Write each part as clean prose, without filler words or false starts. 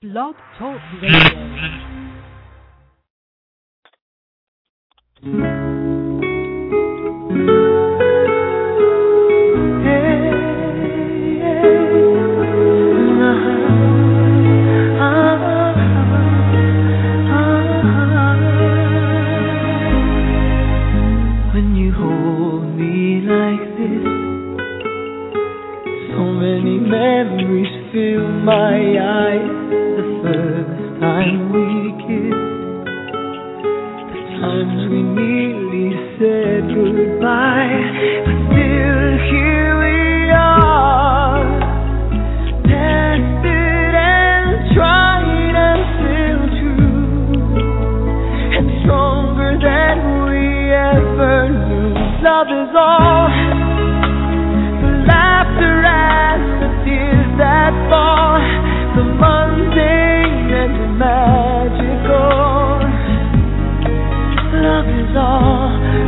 Blog Talk Radio. When you hold me like this, so many memories fill my eyes. The first time we kissed, the times we nearly said goodbye, but still here we are, tested and tried and still true, and stronger than we ever knew. Love is all, the laughter and the tears that fall, the mundane and the magical. Love is all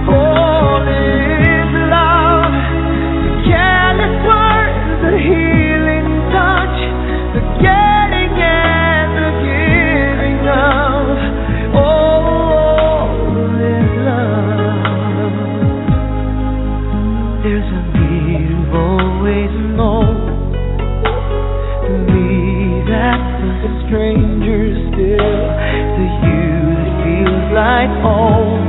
is love. The careless words, the healing touch, the getting and the giving of. All is love. There's a we've always known. To me, that's a stranger still. To you, it feels like home.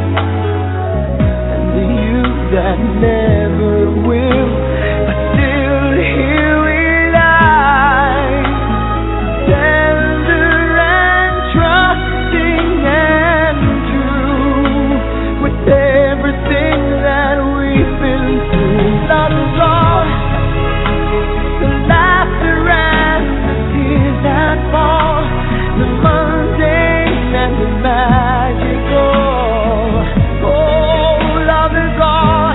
And to you, that never will. But still, here we lie, tender and trusting and true, with everything that we've been through. Love is all, the laughter and the tears that fall, the mundane and the magical. Oh, love is all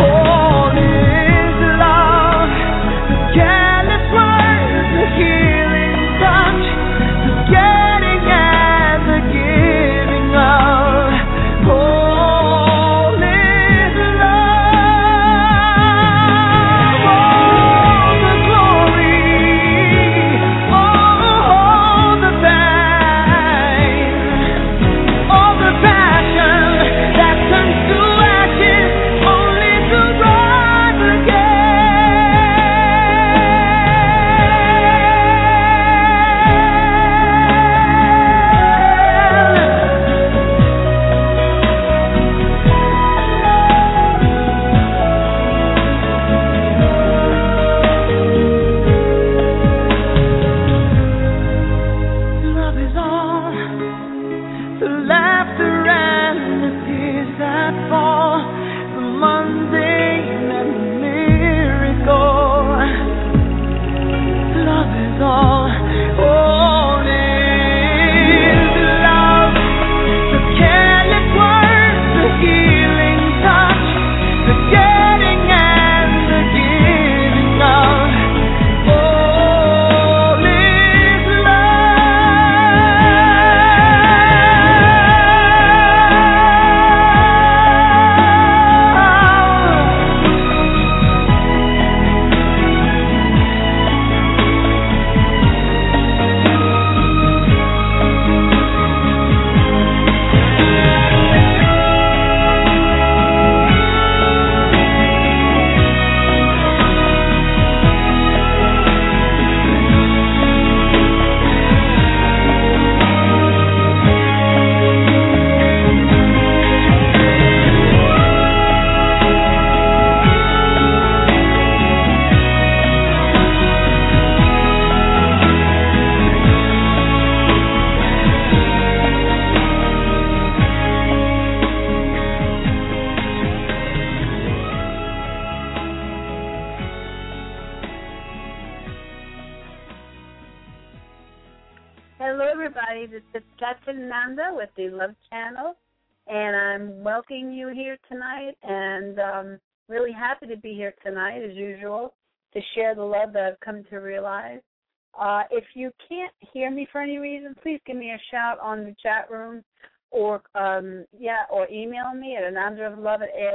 is love. The careless words, the healing touch, the getting and the giving of. All is love. All the glory, all the pain, all the passion that turns to ashes, only to rise Love is all, the laughter and the tears that fall, the mundane and the miracle. Love is all is love. The careless words, the healing touch, the getting and the giving of. All is Hello, everybody. This is Captain Nanda with the Love Channel, and I'm welcoming you here tonight, and really happy to be here tonight, as usual, to share the love that I've come to realize. If you can't hear me for any reason, please give me a shout on the chat room, or email me at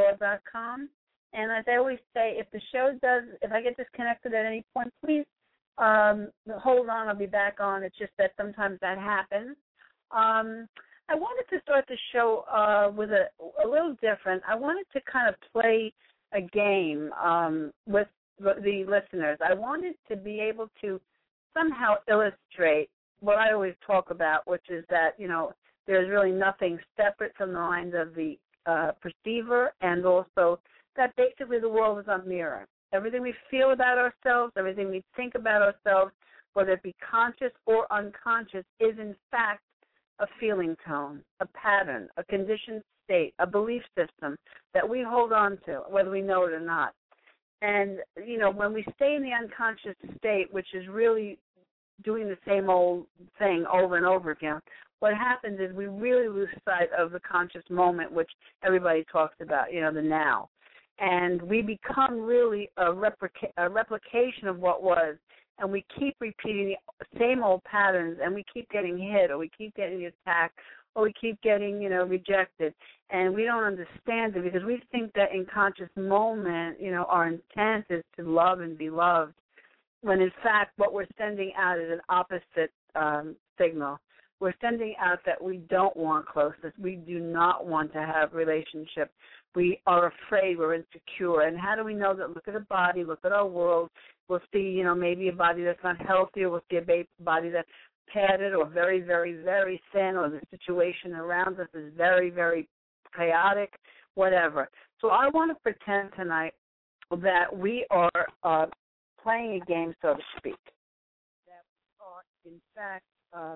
anandaoflove@aol.com. And as I always say, if I get disconnected at any point, please Hold on, I'll be back on. It's just that sometimes that happens. I wanted to start the show with a little different. I wanted to kind of play a game with the listeners. I wanted to be able to somehow illustrate what I always talk about, which is that, there's really nothing separate from the mind of the perceiver, and also that basically the world is a mirror. Everything we feel about ourselves, everything we think about ourselves, whether it be conscious or unconscious, is in fact a feeling tone, a pattern, a conditioned state, a belief system that we hold on to, whether we know it or not. And, when we stay in the unconscious state, which is really doing the same old thing over and over again, what happens is we really lose sight of the conscious moment, which everybody talks about, the now. And we become really a replication of what was, and we keep repeating the same old patterns, and we keep getting hit, or we keep getting attacked, or we keep getting, rejected. And we don't understand it because we think that in conscious moment, our intent is to love and be loved, when in fact what we're sending out is an opposite signal. We're sending out that we don't want closeness. We do not want to have relationship. We are afraid. We're insecure. And how do we know that? Look at a body. Look at our world. We'll see, maybe a body that's not healthy, or we'll see a body that's padded or very, very, very thin, or the situation around us is very, very chaotic, whatever. So I want to pretend tonight that we are playing a game, so to speak, that we are, in fact,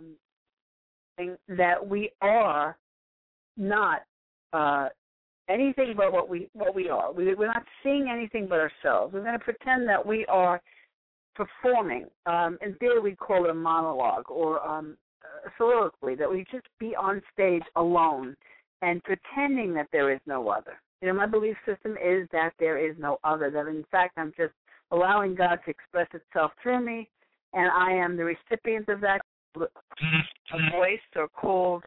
that we are not anything but what we are. We're not seeing anything but ourselves. We're going to pretend that we are performing. In theory, we call it a monologue or a soliloquy, that we just be on stage alone and pretending that there is no other. My belief system is that there is no other, that in fact I'm just allowing God to express itself through me, and I am the recipient of that voice, or called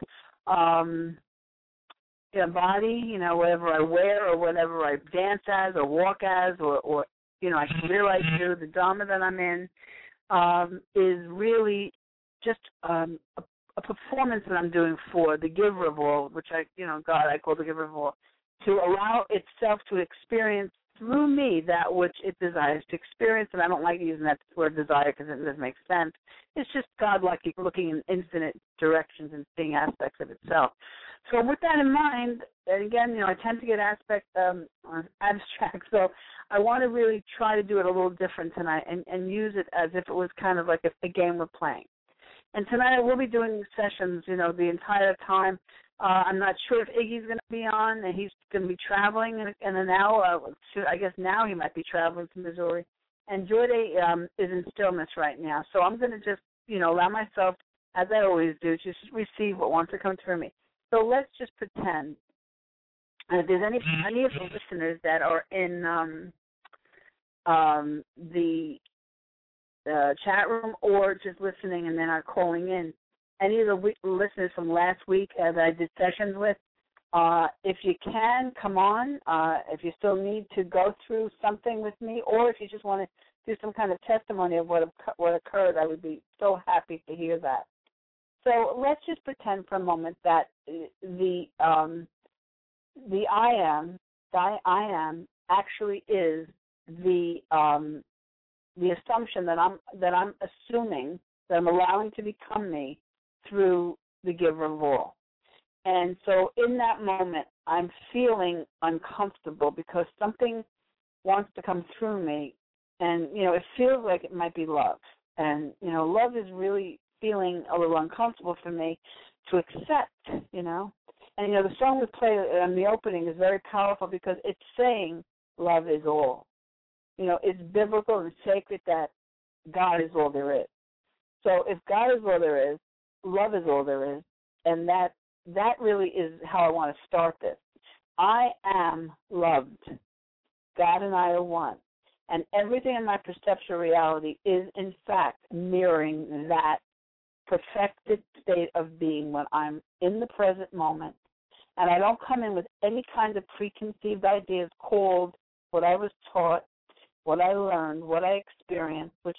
body, whatever I wear or whatever I dance as or walk as or I career I do, the Dharma that I'm in, is really just a performance that I'm doing for the giver of all, which God, I call the giver of all, to allow itself to experience through me that which it desires to experience. And I don't like using that word desire because it doesn't make sense. It's just God like looking in infinite directions and seeing aspects of itself. So with that in mind, and again, I tend to get aspects abstract, so I want to really try to do it a little different tonight and use it as if it was kind of like a game we're playing. And tonight I will be doing sessions, the entire time. I'm not sure if Iggy's going to be on, and he's going to be traveling in an hour. I guess now he might be traveling to Missouri. And Jordy is in stillness right now. So I'm going to just, allow myself, as I always do, just receive what wants to come through me. So let's just pretend. If there's any of the listeners that are in the chat room or just listening and then are calling in, any of the listeners from last week that I did sessions with, if you can, come on. If you still need to go through something with me, or if you just want to do some kind of testimony of what occurred, I would be so happy to hear that. So let's just pretend for a moment that the I am actually is the assumption that I'm assuming, that I'm allowing to become me through the giver of all. And so in that moment, I'm feeling uncomfortable because something wants to come through me, and, it feels like it might be love. And, love is really feeling a little uncomfortable for me to accept, And, the song we play in the opening is very powerful because it's saying love is all. It's biblical and sacred that God is all there is. So if God is all there is, love is all there is, and that really is how I want to start this. I am loved. God and I are one. And everything in my perceptual reality is, in fact, mirroring that perfected state of being when I'm in the present moment. And I don't come in with any kind of preconceived ideas called what I was taught, what I learned, what I experienced, which is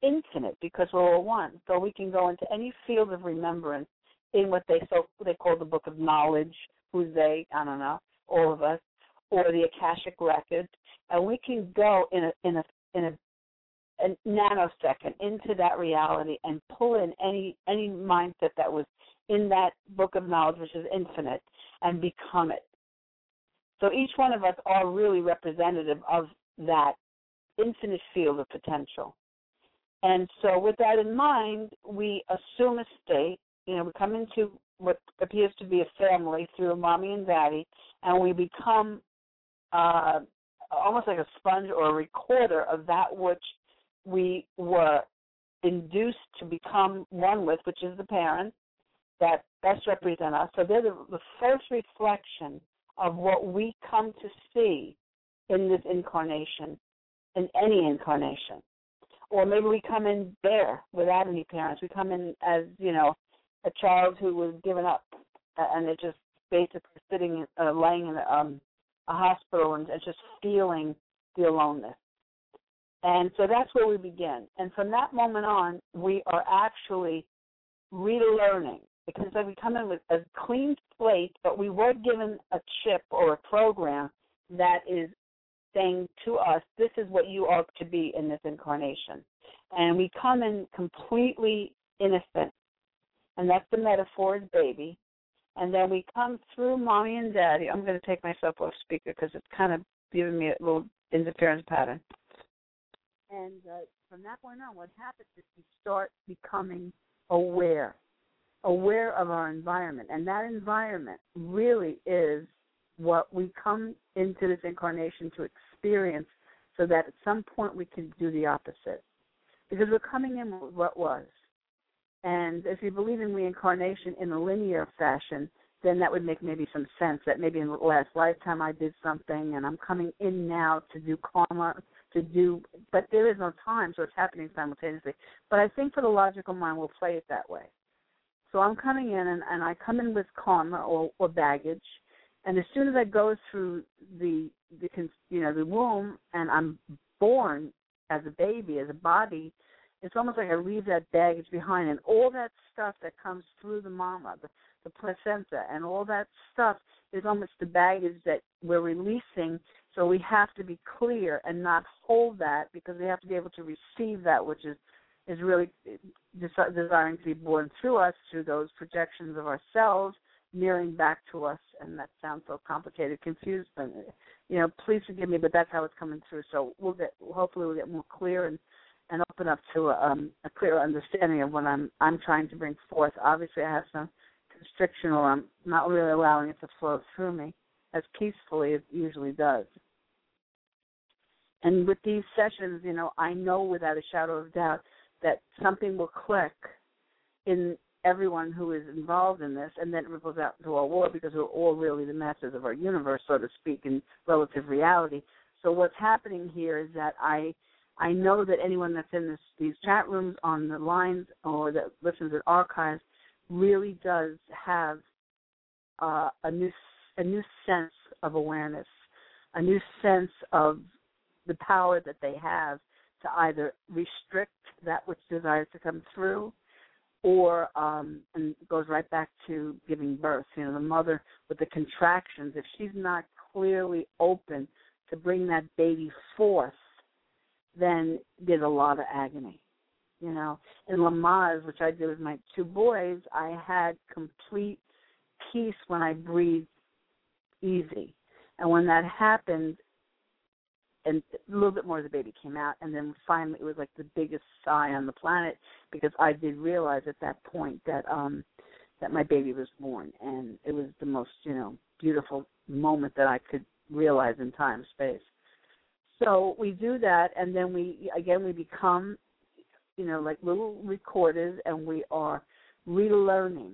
infinite because we're all one. So we can go into any field of remembrance in what they call the book of knowledge. Who's they? I don't know. All of us, or the Akashic records, and we can go in a nanosecond into that reality and pull in any mindset that was in that book of knowledge, which is infinite, and become it. So each one of us are really representative of that infinite field of potential. And so with that in mind, we assume a state. We come into what appears to be a family through mommy and daddy, and we become almost like a sponge or a recorder of that which we were induced to become one with, which is the parents that best represent us. So they're the first reflection of what we come to see in this incarnation, in any incarnation. Or maybe we come in bare without any parents. We come in as, a child who was given up, and they're just basically sitting, laying in a hospital and just feeling the aloneness. And so that's where we begin. And from that moment on, we are actually relearning, because we come in with a clean slate, but we were given a chip or a program that is saying to us, this is what you are to be in this incarnation. And we come in completely innocent, and that's the metaphor is baby. And then we come through mommy and daddy. I'm going to take myself off speaker because it's kind of giving me a little interference pattern. And from that point on, what happens is we start becoming aware of our environment. And that environment really is what we come into this incarnation to experience, so that at some point we can do the opposite. Because we're coming in with what was. And if you believe in reincarnation in a linear fashion, then that would make maybe some sense, that maybe in the last lifetime I did something and I'm coming in now to do karma, but there is no time, so it's happening simultaneously. But I think for the logical mind, we'll play it that way. So I'm coming in, and I come in with karma or baggage, and as soon as I go through the womb and I'm born as a baby, as a body, it's almost like I leave that baggage behind, and all that stuff that comes through the mama, the placenta, and all that stuff is almost the baggage that we're releasing. So we have to be clear and not hold that, because we have to be able to receive that which is really desiring to be born through us, through those projections of ourselves mirroring back to us. And that sounds so complicated, confused, but please forgive me, but that's how it's coming through. So hopefully we'll get more clear and open up to a clearer understanding of what I'm trying to bring forth. Obviously, I have some constriction, or I'm not really allowing it to flow through me as peacefully as it usually does. And with these sessions, I know without a shadow of doubt that something will click in everyone who is involved in this, and then it ripples out into our world, because we're all really the masters of our universe, so to speak, in relative reality. So what's happening here is that I know that anyone that's in these chat rooms, on the lines, or that listens to archives, really does have a new sense of awareness, a new sense of the power that they have to either restrict that which desires to come through, or and it goes right back to giving birth. The mother with the contractions, if she's not clearly open to bring that baby forth, then there's a lot of agony. In Lamaze, which I did with my two boys, I had complete peace when I breathed easy. And when that happened, and a little bit more of the baby came out, and then finally it was like the biggest sigh on the planet, because I did realize at that point that my baby was born, and it was the most, beautiful moment that I could realize in time, space. So we do that, and then we become, like little recorders, and we are relearning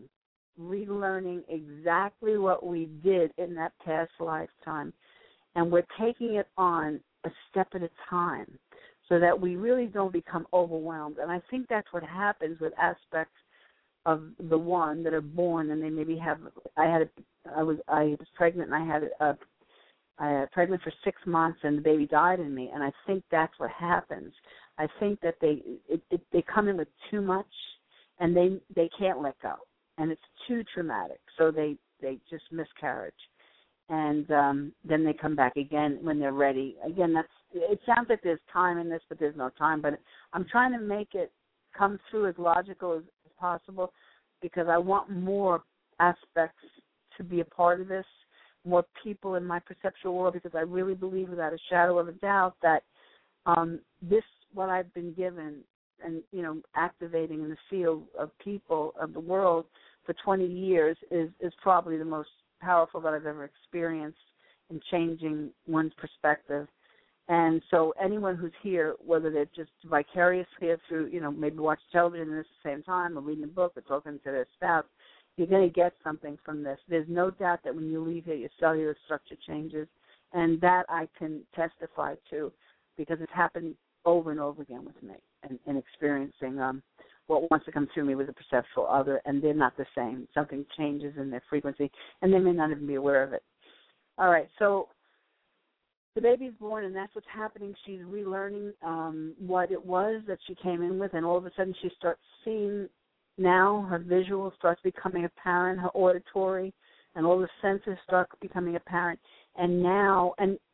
exactly what we did in that past lifetime, and we're taking it on a step at a time, so that we really don't become overwhelmed. And I think that's what happens with aspects of the one that are born, and they maybe have. I was pregnant, and I was pregnant for 6 months, and the baby died in me. And I think that's what happens. I think that they come in with too much, and they can't let go, and it's too traumatic, so they just miscarriage, and then they come back again when they're ready. Again, it sounds like there's time in this, but there's no time. But I'm trying to make it come through as logical as possible, because I want more aspects to be a part of this, more people in my perceptual world, because I really believe without a shadow of a doubt that this, what I've been given and, activating in the field of people, of the world for 20 years is probably the most powerful that I've ever experienced in changing one's perspective. And so anyone who's here, whether they're just vicariously here through, maybe watch television at the same time or reading a book or talking to their spouse, you're going to get something from this. There's no doubt that when you leave here, your cellular structure changes, and that I can testify to, because it's happened over and over again with me, and experiencing what wants to come through me with a perceptual other, and they're not the same. Something changes in their frequency, and they may not even be aware of it. All right, so the baby's born, and that's what's happening. She's relearning what it was that she came in with, and all of a sudden she starts seeing now. Her visual starts becoming apparent, her auditory, and all the senses start becoming apparent. And now,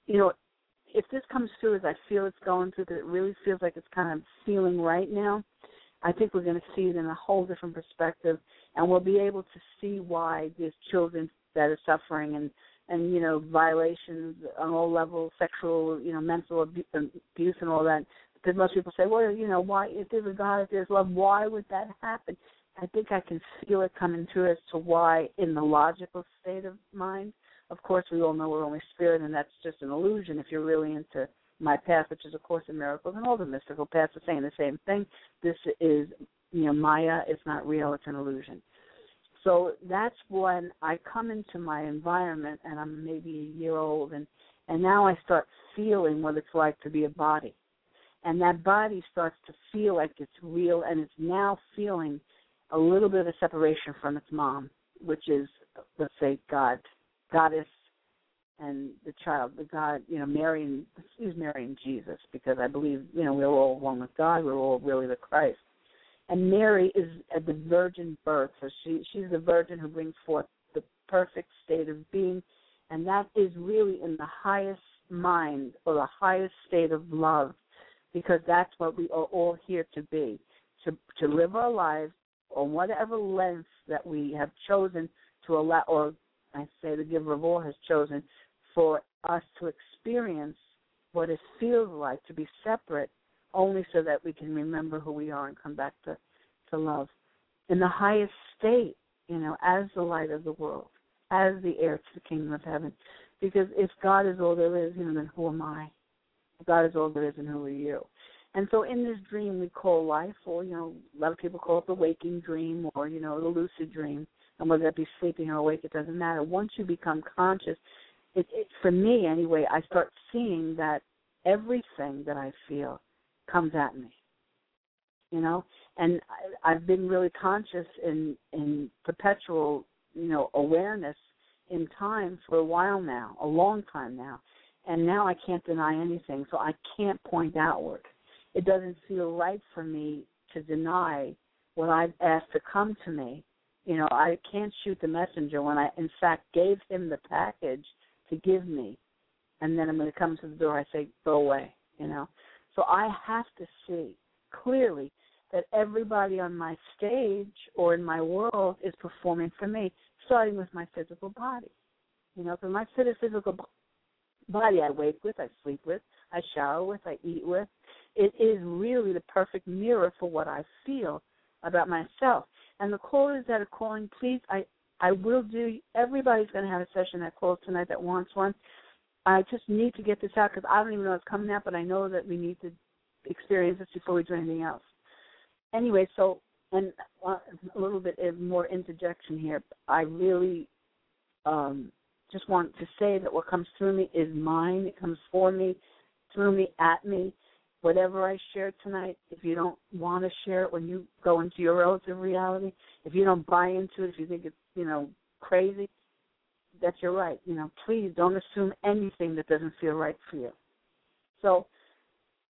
if this comes through as I feel it's going through, because it really feels like it's kind of feeling right now, I think we're going to see it in a whole different perspective, and we'll be able to see why there's children that are suffering and violations on all levels, sexual, mental abuse and all that. Because most people say, well, why, if there's a God, if there's love, why would that happen? I think I can feel it coming through as to why, in the logical state of mind. Of course, we all know we're only spirit, and that's just an illusion if you're really into my path, which is A Course in Miracles, and all the mystical paths are saying the same thing. This is, Maya. It's not real. It's an illusion. So that's when I come into my environment, and I'm maybe a year old, and now I start feeling what it's like to be a body. And that body starts to feel like it's real, and it's now feeling a little bit of a separation from its mom, which is, let's say, Goddess, and the child, the God, Mary, she's Mary and Jesus, because I believe, we're all one with God. We're all really the Christ. And Mary is at the virgin birth, so she's the virgin who brings forth the perfect state of being, and that is really in the highest mind or the highest state of love, because that's what we are all here to be, to live our lives on whatever length that we have chosen to allow, or I say the giver of all has chosen, for us to experience what it feels like to be separate, only so that we can remember who we are and come back to love. In the highest state, as the light of the world, as the heir to the kingdom of heaven. Because if God is all there is, then who am I? If God is all there is, and who are you? And so in this dream we call life, or, a lot of people call it the waking dream, or, the lucid dream. And whether that be sleeping or awake, it doesn't matter. Once you become conscious, for me anyway, I start seeing that everything that I feel comes at me, and I've been really conscious in perpetual, awareness in time for a while now, a long time now, and now I can't deny anything, so I can't point outward. It doesn't feel right for me to deny what I've asked to come to me. I can't shoot the messenger when I, in fact, gave him the package to give me, and then when it comes to the door, I say, go away, So I have to see clearly that everybody on my stage or in my world is performing for me, starting with my physical body. Because my physical body I wake with, I sleep with, I shower with, I eat with. It is really the perfect mirror for what I feel about myself. And the callers that are calling, please, I will do, everybody's going to have a session that calls tonight that wants one. I just need to get this out because I don't even know it's coming out, but I know that we need to experience this before we do anything else. Anyway, so, and a little bit of more interjection here. I really just want to say that what comes through me is mine. It comes for me, through me, at me. Whatever I share tonight, if you don't want to share it when you go into your relative reality, if you don't buy into it, if you think it's, crazy, that's your right. Please don't assume anything that doesn't feel right for you. So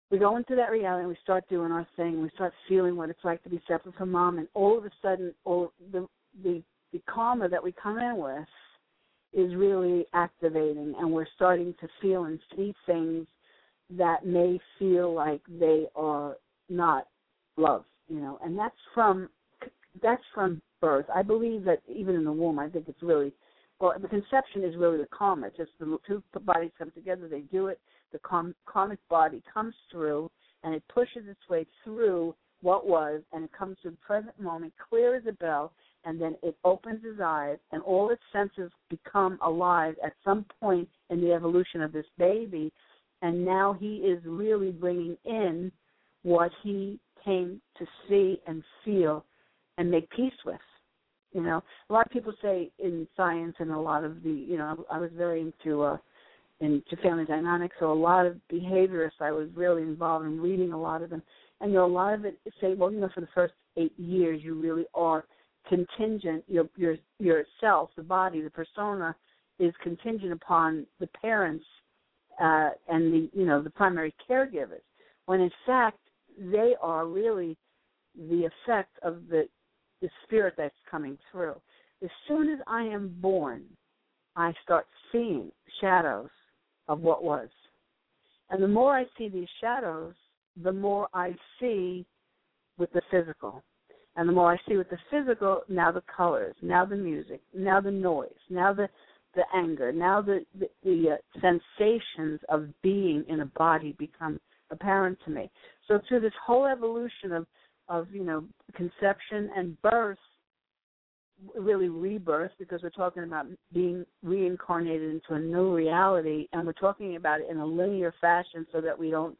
we go into that reality and we start doing our thing. We start feeling what it's like to be separate from mom, and all of a sudden, the karma that we come in with is really activating, and we're starting to feel and see things that may feel like they are not love, and that's from birth. I believe that even in the womb, I think it's really, the conception is really the karma. Just the two bodies come together, they do it, the karmic body comes through, and it pushes its way through what was, and it comes to the present moment, clear as a bell, and then it opens his eyes, and all its senses become alive at some point in the evolution of this baby, and now he is really bringing in what he came to see and feel and make peace with. A lot of people say in science, and a lot of the, I was very into family dynamics, so a lot of behaviorists, I was really involved in reading a lot of them, and a lot of it say, well, for the first 8 years, you really are contingent, yourself, the body, the persona, is contingent upon the parents and the primary caregivers, when in fact they are really the effect of the spirit that's coming through. As soon as I am born, I start seeing shadows of what was. And the more I see these shadows, the more I see with the physical. And the more I see with the physical, now the colors, now the music, now the noise, now the anger, now the sensations of being in a body become apparent to me. So through this whole evolution of conception and birth, really rebirth, because we're talking about being reincarnated into a new reality, and we're talking about it in a linear fashion so that we don't,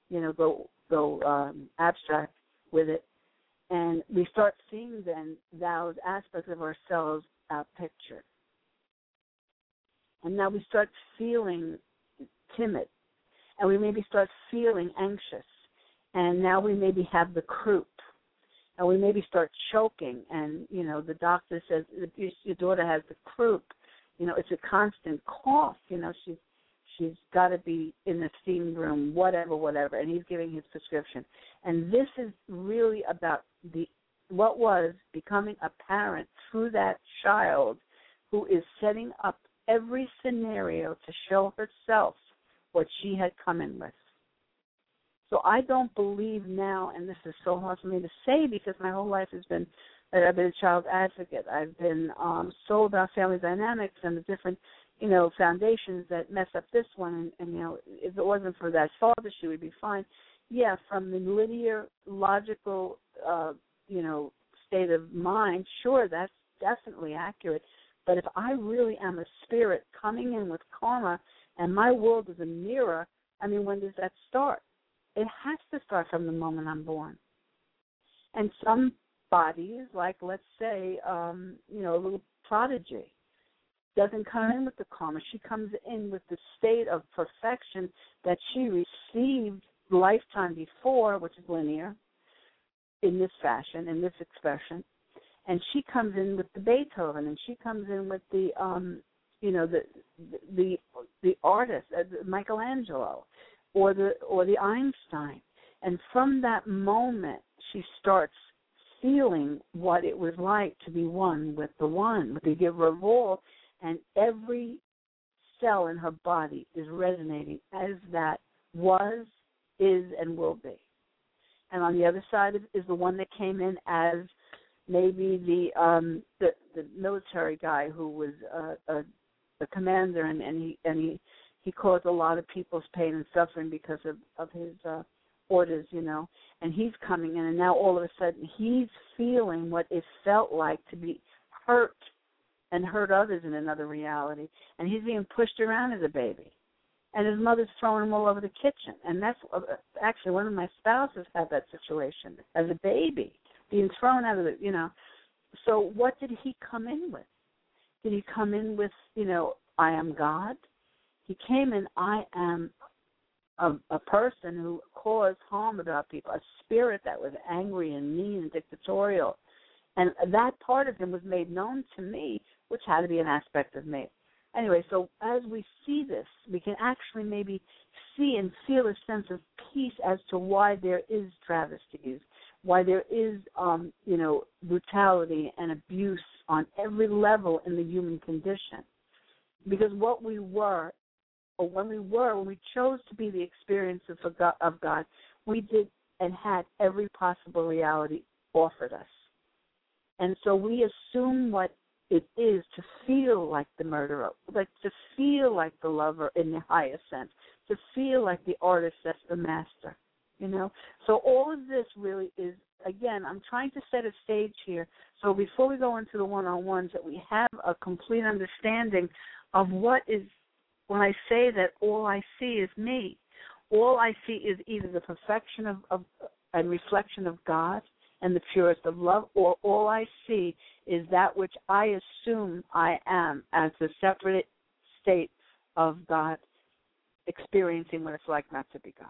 go abstract with it. And we start seeing then those aspects of ourselves outpictured. And now we start feeling timid, and we maybe start feeling anxious, and now we maybe have the croup, and we maybe start choking, and, the doctor says, if your daughter has the croup, it's a constant cough, she's got to be in the steam room, whatever, and he's giving his prescription. And this is really about what was becoming apparent through that child who is setting up every scenario to show herself what she had come in with. So I don't believe now, and this is so hard for me to say because my whole life has been that I've been a child advocate. I've been so about family dynamics and the different, foundations that mess up this one. And if it wasn't for that father, she would be fine. Yeah, from the linear, logical, state of mind, sure, that's definitely accurate. But if I really am a spirit coming in with karma and my world is a mirror, when does that start? It has to start from the moment I'm born. And some bodies, like let's say, a little prodigy, doesn't come in with the karma. She comes in with the state of perfection that she received the lifetime before, which is linear, in this fashion, in this expression. And she comes in with the Beethoven, and she comes in with the artist, Michelangelo, or the Einstein. And from that moment, she starts feeling what it was like to be one, with the giver of all, and every cell in her body is resonating as that was, is, and will be. And on the other side is the one that came in as maybe the military guy who was a commander, and he caused a lot of people's pain and suffering because of his orders, and he's coming in, and now all of a sudden he's feeling what it felt like to be hurt and hurt others in another reality, and he's being pushed around as a baby, and his mother's throwing him all over the kitchen. And that's actually one of my spouses had that situation as a baby, being thrown out of the, So what did he come in with? Did he come in with, I am God? He came in, I am a person who caused harm about people, a spirit that was angry and mean and dictatorial. And that part of him was made known to me, which had to be an aspect of me. anyway, so as we see this, we can actually maybe see and feel a sense of peace as to why there is travesties, why there is, brutality and abuse on every level in the human condition. Because what we were, or when we chose to be the experience of God, we did and had every possible reality offered us. And so we assume what it is to feel like the murderer, like to feel like the lover in the highest sense, to feel like the artist that's the master, So all of this really is, again, I'm trying to set a stage here. So before we go into the one-on-ones, that we have a complete understanding of what is, when I say that all I see is me, all I see is either the perfection of and reflection of God and the purest of love, or all I see is that which I assume I am as a separate state of God, experiencing what it's like not to be God.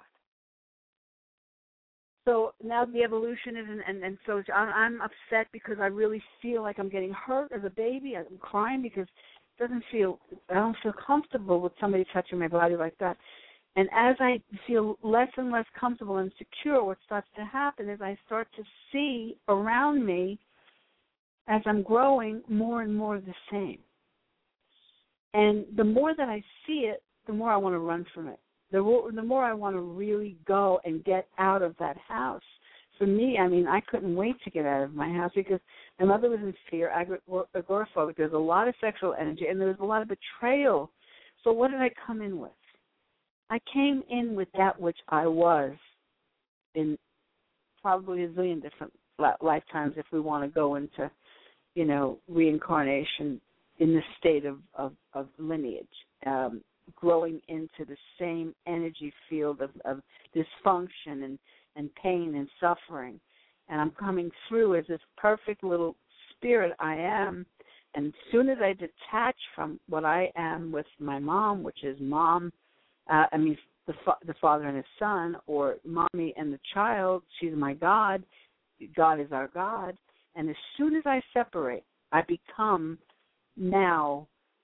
So now the evolution is, and so I'm upset because I really feel like I'm getting hurt as a baby. I'm crying because I don't feel comfortable with somebody touching my body like that. And as I feel less and less comfortable and secure, what starts to happen is I start to see around me, as I'm growing, more and more of the same. And the more that I see it, the more I want to run from it. The more I want to really go and get out of that house. For me, I couldn't wait to get out of my house because my mother was in fear, agoraphobic. There was a lot of sexual energy, and there was a lot of betrayal. So what did I come in with? I came in with that which I was in probably a zillion different lifetimes if we want to go into, reincarnation in the state of lineage, growing into the same energy field of dysfunction and pain and suffering. And I'm coming through as this perfect little spirit I am. And as soon as I detach from what I am with my mom, which is mom, the father and his son, or mommy and the child, she's my God, God is our God. And as soon as I separate, I become now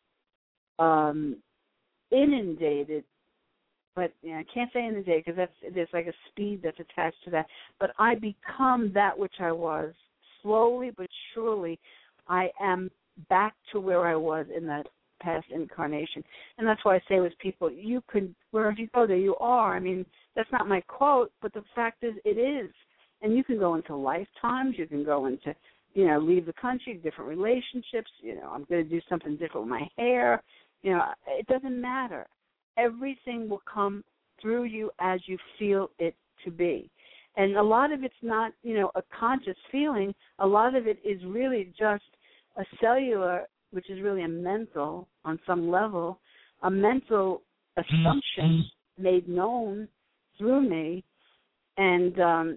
inundated, but I can't say inundated because there's like a speed that's attached to that, but I become that which I was. Slowly but surely, I am back to where I was in that past incarnation. And that's why I say with people, you could, wherever you go, there you are. That's not my quote, but the fact is it is. And you can go into lifetimes, you can go into, leave the country, different relationships, I'm going to do something different with my hair, it doesn't matter. Everything will come through you as you feel it to be. And a lot of it's not, a conscious feeling. A lot of it is really just a cellular, which is really a mental, on some level, a mental assumption made known through me, and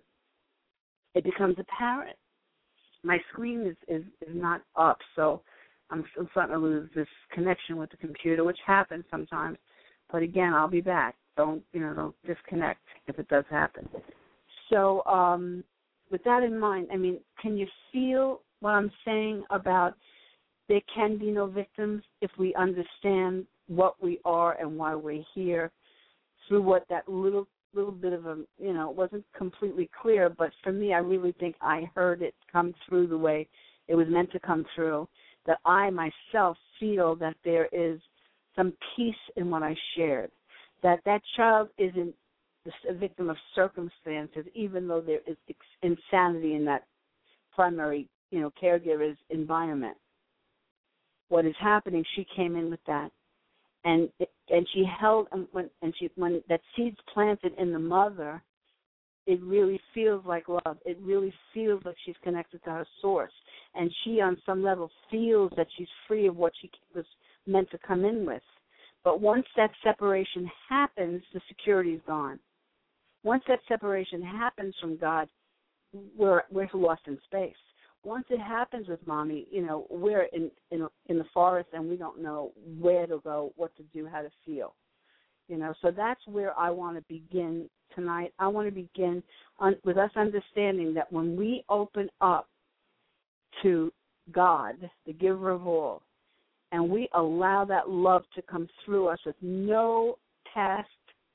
it becomes apparent. My screen is not up, so I'm starting to lose this connection with the computer, which happens sometimes. But again, I'll be back. Don't disconnect if it does happen. So with that in mind, can you feel what I'm saying about there can be no victims if we understand what we are and why we're here through what that little bit of it wasn't completely clear, but for me, I really think I heard it come through the way it was meant to come through, that I myself feel that there is some peace in what I shared, that child isn't a victim of circumstances, even though there is insanity in that primary, caregiver's environment. What is happening, she came in with that. And she held, when that seed's planted in the mother, it really feels like love. It really feels like she's connected to her source. And she, on some level, feels that she's free of what she was meant to come in with. But once that separation happens, the security is gone. Once that separation happens from God, we're lost in space. Once it happens with Mommy, we're in the forest and we don't know where to go, what to do, how to feel. So that's where I want to begin tonight. I want to begin with us understanding that when we open up to God, the giver of all, and we allow that love to come through us with no past,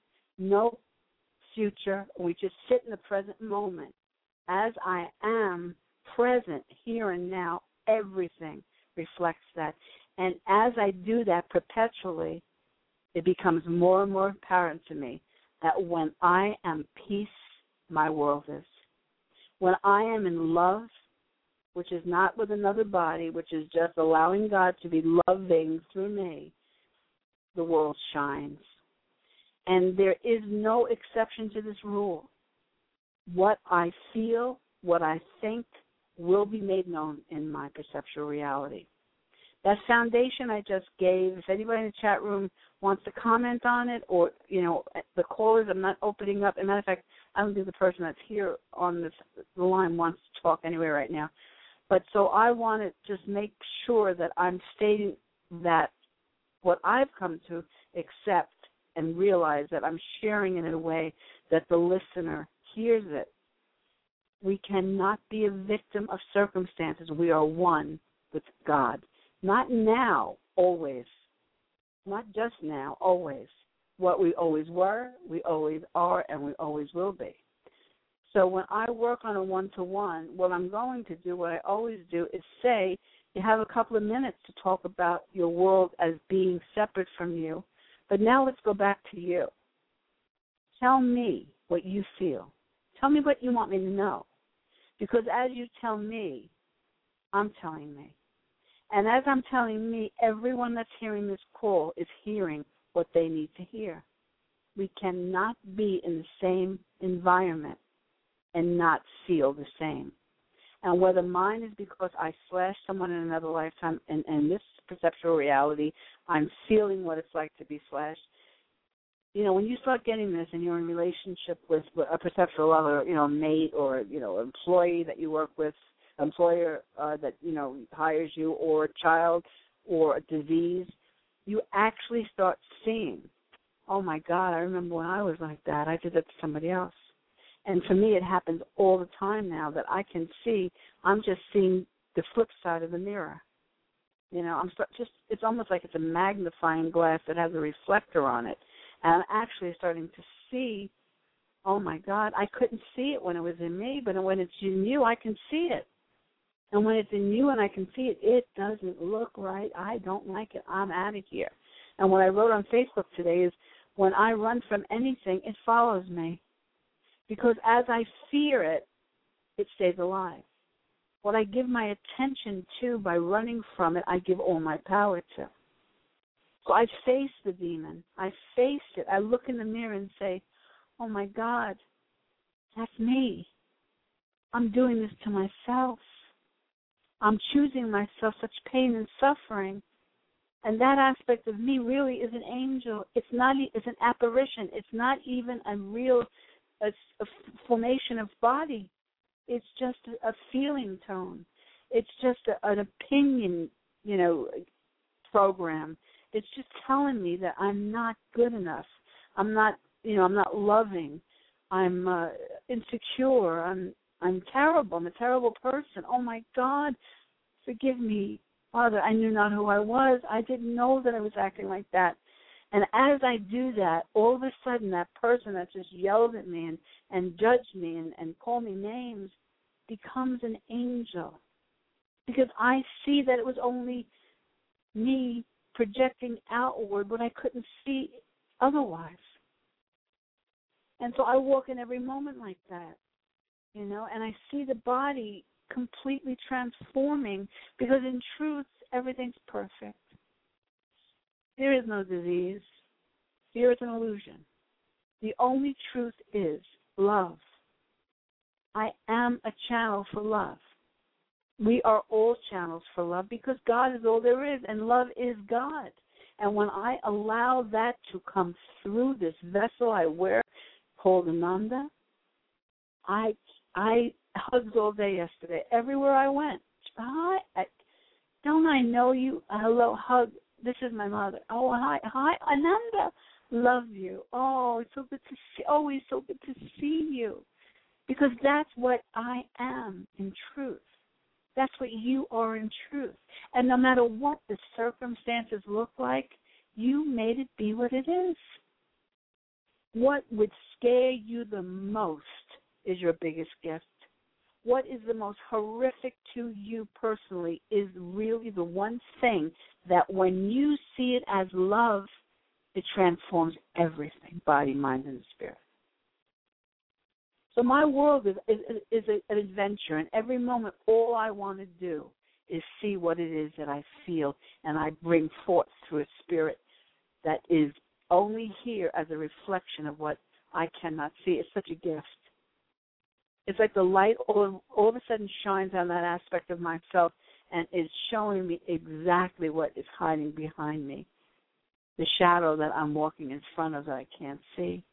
no future. We just sit in the present moment. As I am present here and now, everything reflects that. And as I do that perpetually, it becomes more and more apparent to me that when I am peace, my world is. When I am in love, which is not with another body, which is just allowing God to be loving through me, the world shines. And there is no exception to this rule. What I feel, what I think, will be made known in my perceptual reality. That foundation I just gave, if anybody in the chat room wants to comment on it, or, the callers, I'm not opening up. As a matter of fact, I don't think the person that's here on the line wants to talk anyway right now. But so I want to just make sure that I'm stating that what I've come to accept and realize that I'm sharing it in a way that the listener hears it. We cannot be a victim of circumstances. We are one with God. Not now, always. Not just now, always. What we always were, we always are, and we always will be. So when I work on a one-to-one, what I'm going to do, what I always do, is say, you have a couple of minutes to talk about your world as being separate from you, but now let's go back to you. Tell me what you feel. Tell me what you want me to know. Because as you tell me, I'm telling me. And as I'm telling me, everyone that's hearing this call is hearing what they need to hear. We cannot be in the same environment and not feel the same. And whether mine is because I slashed someone in another lifetime, and this perceptual reality, I'm feeling what it's like to be slashed. When you start getting this and you're in relationship with a perceptual lover, mate or, employee that you work with, employer that, hires you, or a child or a disease, you actually start seeing, oh, my God, I remember when I was like that. I did that to somebody else. And for me, it happens all the time now that I can see. I'm just seeing the flip side of the mirror. It's almost like it's a magnifying glass that has a reflector on it. And I'm actually starting to see, oh, my God, I couldn't see it when it was in me, but when it's in you, I can see it. And when it's in you and I can see it, it doesn't look right. I don't like it. I'm out of here. And what I wrote on Facebook today is, when I run from anything, it follows me. Because as I fear it, it stays alive. What I give my attention to by running from it, I give all my power to. So I face the demon. I face it. I look in the mirror and say, oh, my God, that's me. I'm doing this to myself. I'm choosing myself such pain and suffering. And that aspect of me really is an angel. It's an apparition. It's not even a real a formation of body. It's just a feeling tone. It's just an opinion, program. It's just telling me that I'm not good enough. I'm not loving. I'm insecure. I'm terrible. I'm a terrible person. Oh, my God, forgive me, Father. I knew not who I was. I didn't know that I was acting like that. And as I do that, all of a sudden that person that just yelled at me and judged me and called me names becomes an angel. Because I see that it was only me projecting outward what I couldn't see otherwise. And so I walk in every moment like that, and I see the body completely transforming, because in truth, everything's perfect. There is no disease. Fear is an illusion. The only truth is love. I am a channel for love. We are all channels for love, because God is all there is, and love is God. And when I allow that to come through this vessel I wear called Ananda, I hugged all day yesterday. Everywhere I went. Hi, don't I know you? Hello, hug. This is my mother. Oh, hi, Ananda. Love you. Oh, it's so good to see. Always so good to see you, because that's what I am in truth. That's what you are in truth. And no matter what the circumstances look like, you made it be what it is. What would scare you the most is your biggest gift. What is the most horrific to you personally is really the one thing that when you see it as love, it transforms everything, body, mind, and spirit. So my world is an adventure, and every moment all I want to do is see what it is that I feel, and I bring forth through a spirit that is only here as a reflection of what I cannot see. It's such a gift. It's like the light all of a sudden shines on that aspect of myself and is showing me exactly what is hiding behind me, the shadow that I'm walking in front of that I can't see.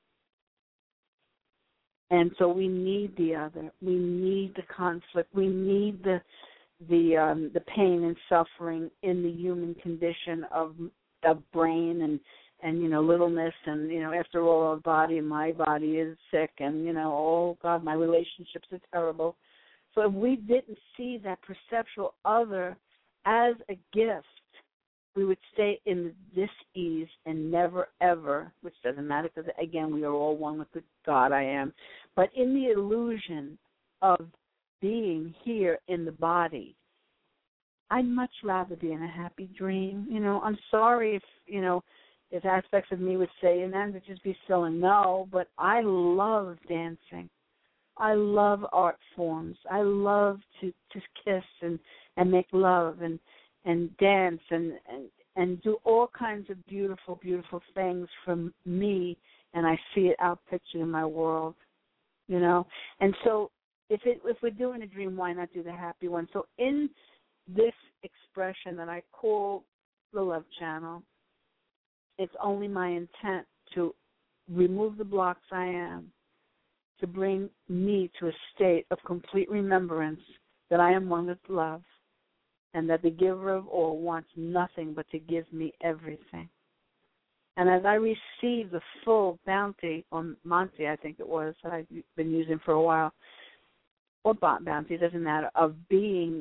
And so we need the other. We need the conflict. We need the pain and suffering in the human condition of brain and littleness, and after all, my body is sick, and oh God, my relationships are terrible. So if we didn't see that perceptual other as a gift, we would stay in this dis-ease and never ever, which doesn't matter because again we are all one with the God I am, but in the illusion of being here in the body, I'd much rather be in a happy dream. I'm sorry if aspects of me would say, and then just be still and no, but I love dancing. I love art forms. I love to kiss and make love and dance and do all kinds of beautiful, beautiful things from me, and I see it outpictured in my world, And so if we're doing a dream, why not do the happy one? So in this expression that I call the Love Channel, it's only my intent to remove the blocks I am, to bring me to a state of complete remembrance that I am one with love and that the giver of all wants nothing but to give me everything. And as I receive the full bounty, or Monty, I think it was, that I've been using for a while, or bounty, it doesn't matter, of being,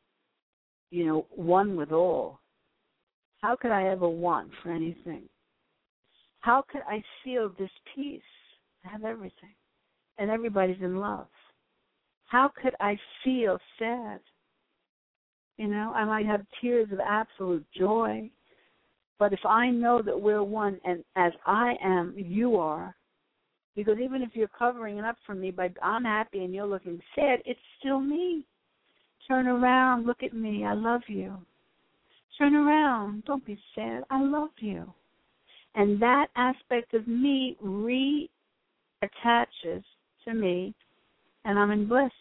one with all, how could I ever want for anything? How could I feel this peace? I have everything, and everybody's in love. How could I feel sad? I might have tears of absolute joy, but if I know that we're one, and as I am, you are, because even if you're covering it up for me by I'm happy and you're looking sad, it's still me. Turn around, look at me, I love you. Turn around, don't be sad, I love you. And that aspect of me reattaches to me, and I'm in bliss.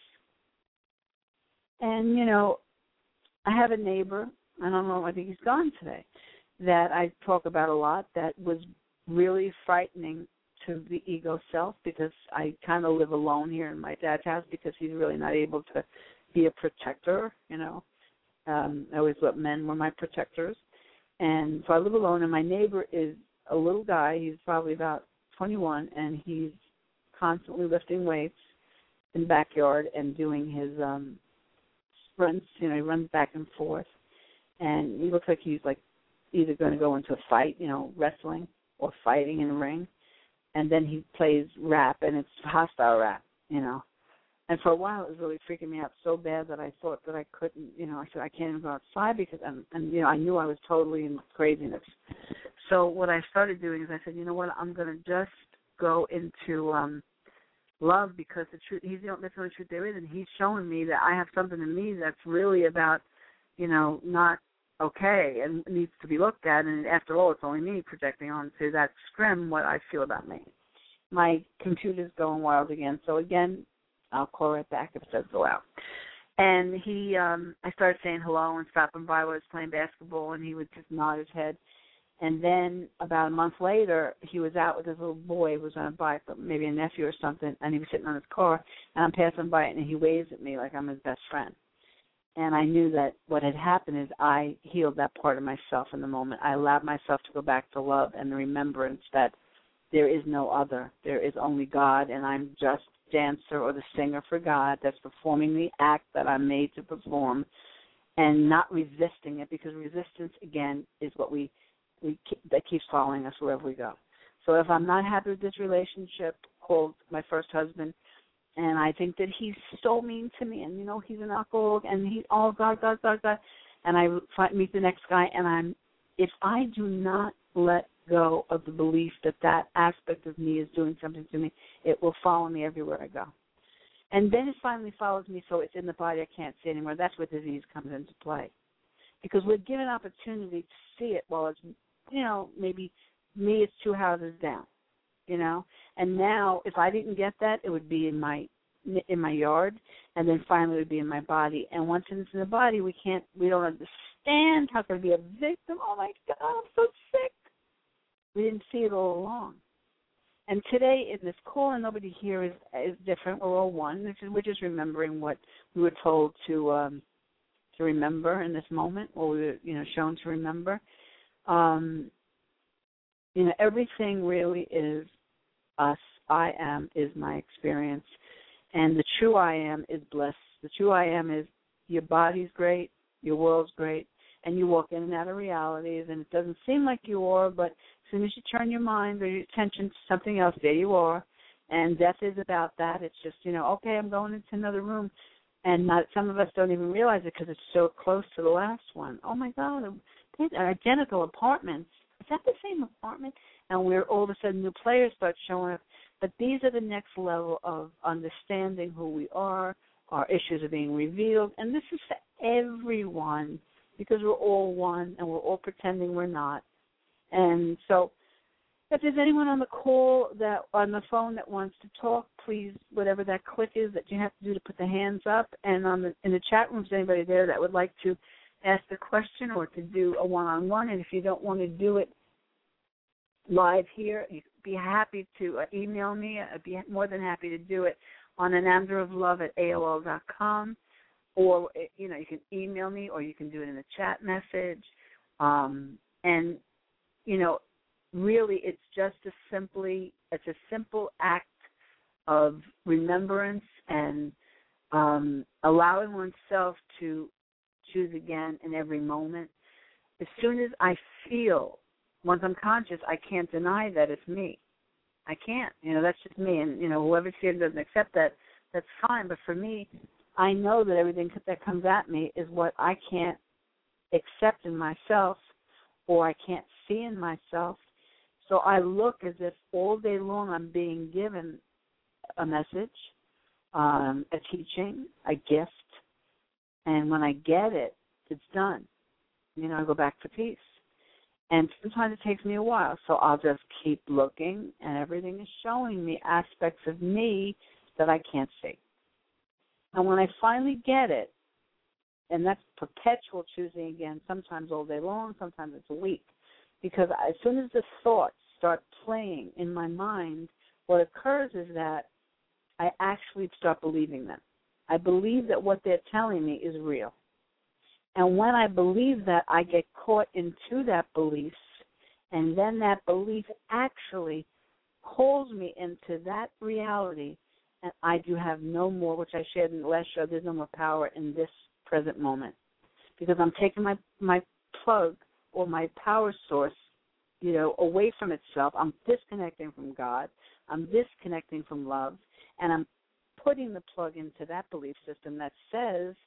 And, I have a neighbor, I don't know, I think he's gone today, that I talk about a lot that was really frightening to the ego self, because I kind of live alone here in my dad's house because he's really not able to be a protector, I always thought men were my protectors. And so I live alone, and my neighbor is a little guy. He's probably about 21, and he's constantly lifting weights in the backyard and doing his sprints. He runs back and forth, and he looks like he's like either going to go into a fight, wrestling or fighting in the ring. And then he plays rap, and it's hostile rap, And for a while, it was really freaking me out so bad that I thought that I couldn't, I said, I can't even go outside because I knew I was totally in craziness. So what I started doing is I said, you know what, I'm going to just go into love, because the truth, that's the only truth there is, and he's showing me that I have something in me that's really about, not okay and needs to be looked at, and after all, it's only me projecting onto that scrim what I feel about me. My computer's going wild again, so again, I'll call right back if it does go out. And I started saying hello and stopping by while I was playing basketball, and he would just nod his head. And then about a month later, he was out with his little boy who was on a bike, maybe a nephew or something, and he was sitting on his car, and I'm passing by, and he waves at me like I'm his best friend. And I knew that what had happened is I healed that part of myself in the moment. I allowed myself to go back to love and the remembrance that there is no other. There is only God, and I'm just dancer or the singer for God that's performing the act that I'm made to perform, and not resisting it, because resistance, again, is what that keeps following us wherever we go. So if I'm not happy with this relationship called my first husband, and I think that he's so mean to me, and, he's an alcoholic, and God, and I meet the next guy, and if I do not let go of the belief that aspect of me is doing something to me, it will follow me everywhere I go. And then it finally follows me, so it's in the body I can't see anymore. That's where disease comes into play. Because we're given opportunity to see it while it's, maybe me is 2 houses down, And now, if I didn't get that, it would be in my yard, and then finally it would be in my body. And once it's in the body, we don't understand how can I be a victim. Oh, my God, I'm so sick. We didn't see it all along. And today in this call, and nobody here is different. We're all one. We're just remembering what we were told to remember in this moment, or we were shown to remember. Everything really is us. I am is my experience, and the true I am is bliss. The true I am is your body's great, your world's great, and you walk in and out of realities, and it doesn't seem like you are, but as soon as you turn your mind or your attention to something else, there you are. And death is about that. It's just, okay, I'm going into another room. And some of us don't even realize it because it's so close to the last one. Oh, my God, they're identical apartments. Is that the same apartment? And all of a sudden new players start showing up. But these are the next level of understanding who we are. Our issues are being revealed. And this is for everyone, because we're all one and we're all pretending we're not. And so if there's anyone on the call, on the phone that wants to talk, please, whatever that click is that you have to do to put the hands up. And in the chat room, is anybody there that would like to ask a question or to do a one-on-one? And if you don't want to do it live here, you be happy to email me. I'd be more than happy to do it on anandaoflove@aol.com. Or, you can email me, or you can do it in a chat message. And, really it's just a simple act of remembrance and allowing oneself to choose again in every moment. As soon as I feel, once I'm conscious, I can't deny that it's me. I can't. That's just me. And, whoever's here doesn't accept that, that's fine. But for me, I know that everything that comes at me is what I can't accept in myself or I can't see in myself. So I look as if all day long I'm being given a message, a teaching, a gift, and when I get it, it's done. I go back to peace. And sometimes it takes me a while, so I'll just keep looking, and everything is showing me aspects of me that I can't see. And when I finally get it, and that's perpetual choosing again, sometimes all day long, sometimes it's a week, because as soon as the thoughts start playing in my mind, what occurs is that I actually start believing them. I believe that what they're telling me is real. And when I believe that, I get caught into that belief, and then that belief actually pulls me into that reality, and I do have no more, which I shared in the last show, there's no more power in this present moment. Because I'm taking my plug or my power source, away from itself. I'm disconnecting from God. I'm disconnecting from love. And I'm putting the plug into that belief system that says,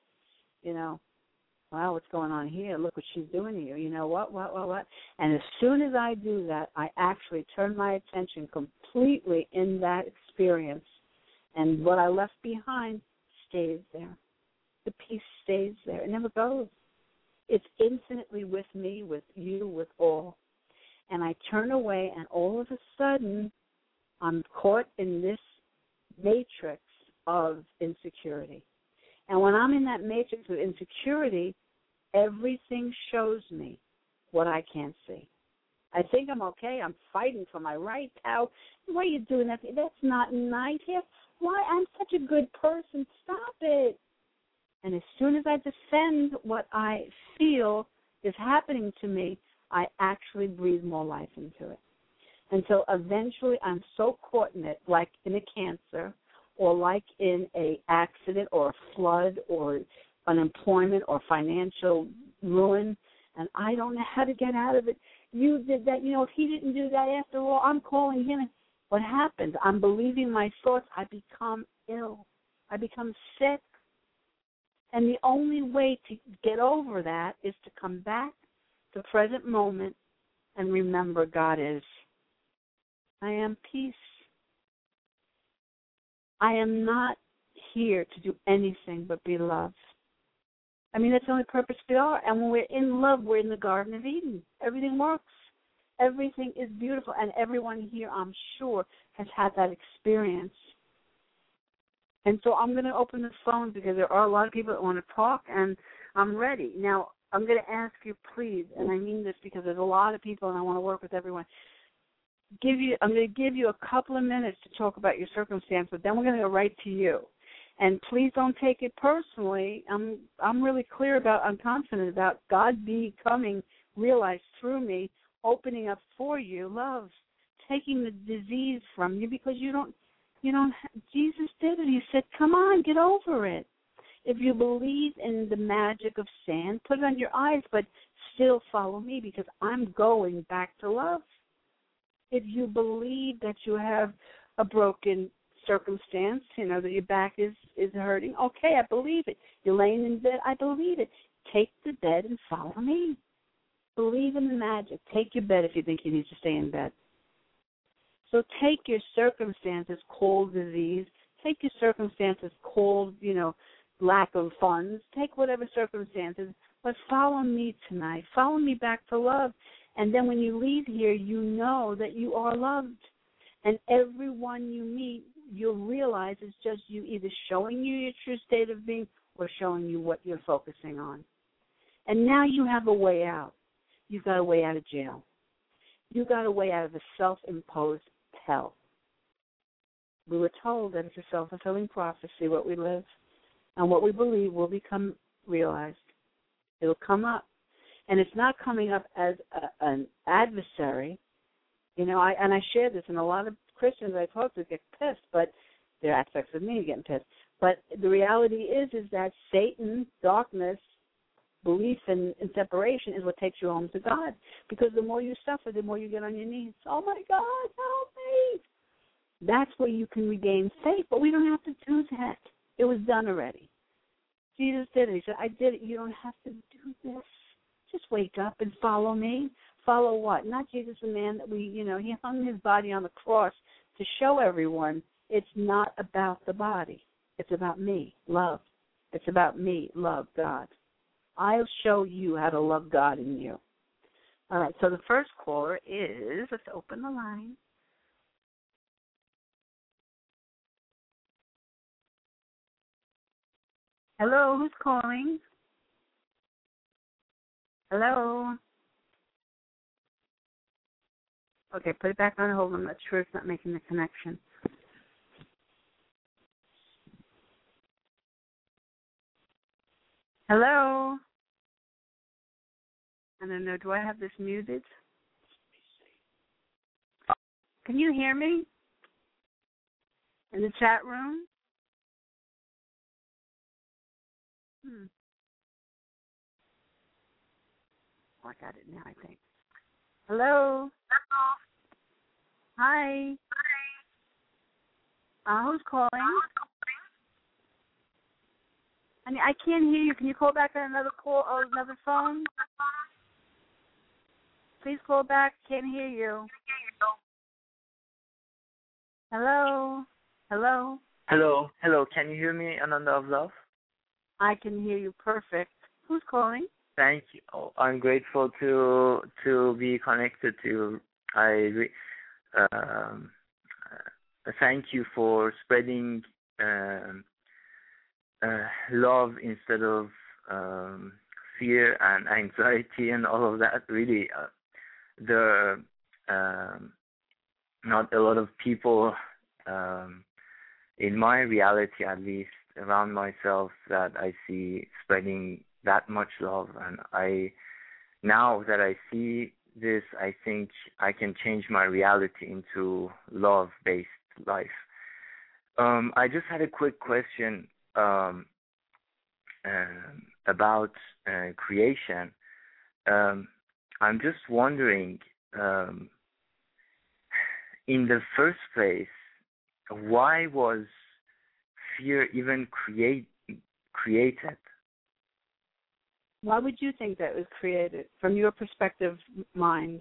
wow, what's going on here? Look what she's doing to you. What? And as soon as I do that, I actually turn my attention completely in that experience. And what I left behind stays there. The peace stays there. It never goes. It's infinitely with me, with you, with all. And I turn away, and all of a sudden, I'm caught in this matrix of insecurity. And when I'm in that matrix of insecurity, everything shows me what I can't see. I think I'm okay. I'm fighting for my rights. Why are you doing that? That's not nice. Why? I'm such a good person. Stop it. And as soon as I defend what I feel is happening to me, I actually breathe more life into it. And so eventually I'm so caught in it, like in a cancer or like in a accident or a flood or unemployment or financial ruin, and I don't know how to get out of it. You did that. If he didn't do that, after all, I'm calling him. What happens? I'm believing my thoughts. I become ill. I become sick. And the only way to get over that is to come back to the present moment and remember God is. I am peace. I am not here to do anything but be loved. I mean, that's the only purpose we are. And when we're in love, we're in the Garden of Eden. Everything works. Everything is beautiful. And everyone here, I'm sure, has had that experience. And so I'm going to open the phone because there are a lot of people that want to talk, and I'm ready. Now, I'm going to ask you, please, and I mean this because there's a lot of people and I want to work with everyone. I'm going to give you a couple of minutes to talk about your circumstance, but then we're going to go right to you. And please don't take it personally. I'm really clear about, I'm confident about God becoming realized through me, opening up for you love, taking the disease from you because you don't, Jesus did it. He said, come on, get over it. If you believe in the magic of sand, put it on your eyes, but still follow me because I'm going back to love. If you believe that you have a broken circumstance, that your back is hurting, okay, I believe it. You're laying in bed, I believe it. Take the bed and follow me. Believe in the magic. Take your bed if you think you need to stay in bed. So take your circumstances called disease, take your circumstances called, lack of funds, take whatever circumstances, but follow me tonight. Follow me back to love. And then when you leave here, you know that you are loved. And everyone you meet, you'll realize it's just you either showing you your true state of being or showing you what you're focusing on. And now you have a way out. You've got a way out of jail. You've got a way out of the self-imposed hell. We were told that it's a self-fulfilling prophecy, what we live and what we believe will become realized. It'll come up. And it's not coming up as an adversary. I share this, and a lot of Christians I talk to get pissed, but there are aspects of me getting pissed. But the reality is that Satan, darkness, belief in separation is what takes you home to God. Because the more you suffer, the more you get on your knees. Oh, my God, help me. That's where you can regain faith, but we don't have to do that. It was done already. Jesus did it. He said, I did it. You don't have to do this. Just wake up and follow me. Follow what? Not Jesus, the man that he hung his body on the cross to show everyone it's not about the body. It's about me, love. It's about me, love God. I'll show you how to love God in you. All right, so the first caller is, let's open the line. Hello, who's calling? Hello? Okay, put it back on hold. I'm not sure it's not making the connection. Hello? I don't know. Do I have this muted? Can you hear me? In the chat room? Oh, I got it now, I think. Hello? Hi. Who's calling? I can't hear you. Can you call back on another call or another phone? Please call back. Can't hear you. Hello? Hello? Hello. Can you hear me, Ananda of Love? I can hear you perfect. Who's calling? Thank you. Oh, I'm grateful to be connected to you. Thank you for spreading love instead of fear and anxiety and all of that. Really, not a lot of people in my reality, at least around myself, that I see spreading that much love. And now that I see this, I think I can change my reality into love-based life. I just had a quick question about creation. I'm just wondering, in the first place, why was fear even created? Why would you think that was created from your perspective, mind?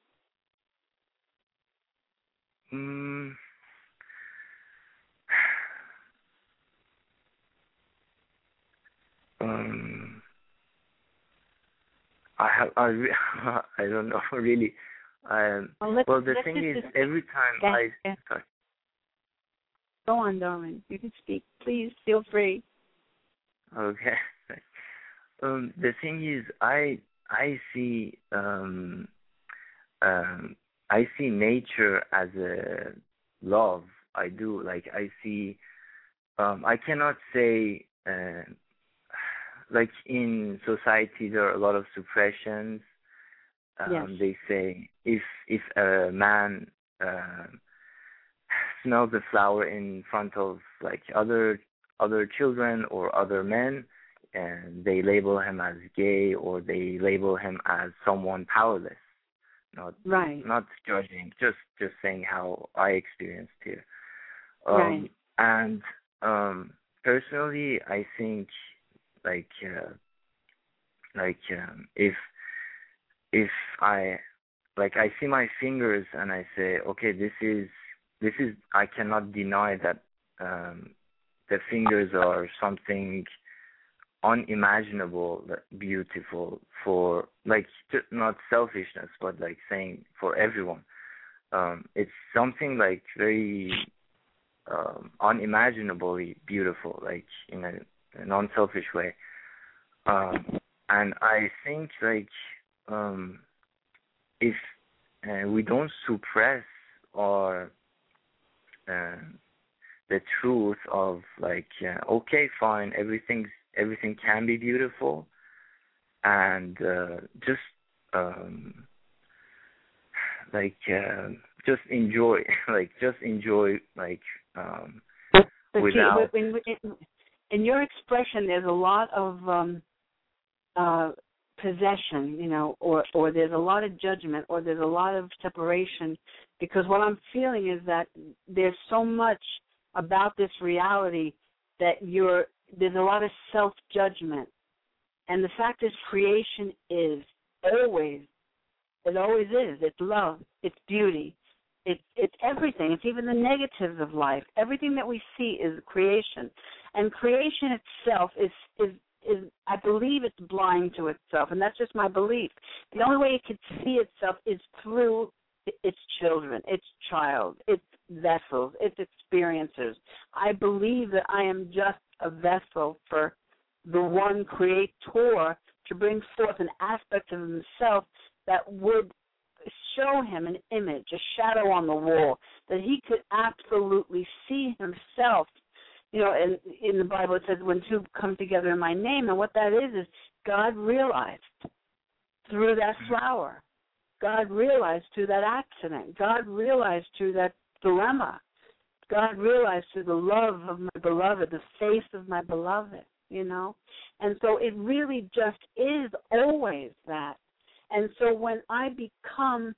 I don't know really. Well, the thing is, every time sorry. Go on, darling. You can speak. Please feel free. Okay. The thing is, I see nature as a love. I do. Like, I see. I cannot say. Like, in society, there are a lot of suppressions. Yes. They say if a man smells a flower in front of like other children or other men, and they label him as gay, or they label him as someone powerless. Not judging, just saying how I experienced here. Right. And personally, I think if I see my fingers and I say, okay, this is I cannot deny that the fingers are something unimaginable, beautiful, for like not selfishness, but like saying for everyone. It's something like very unimaginably beautiful, like in a non-selfish way. And I think like if we don't suppress or the truth of like okay, fine, everything can be beautiful, and just enjoy But without. In your expression, there's a lot of possession, or there's a lot of judgment, or there's a lot of separation, because what I'm feeling is that there's so much about this reality that there's a lot of self-judgment. And the fact is, creation is always is. It's love. It's beauty. It's everything. It's even the negatives of life. Everything that we see is creation. And creation itself is I believe it's blind to itself, and that's just my belief. The only way it could see itself is through its children, its child, its vessels, its experiences. I believe that I am just a vessel for the one creator to bring forth an aspect of himself that would show him an image, a shadow on the wall, that he could absolutely see himself. And in the Bible it says, when two come together in my name, and what that is God realized through that flower. God realized through that accident. God realized through that dilemma. God realized through the love of my beloved, the face of my beloved, And so it really just is always that. And so when I become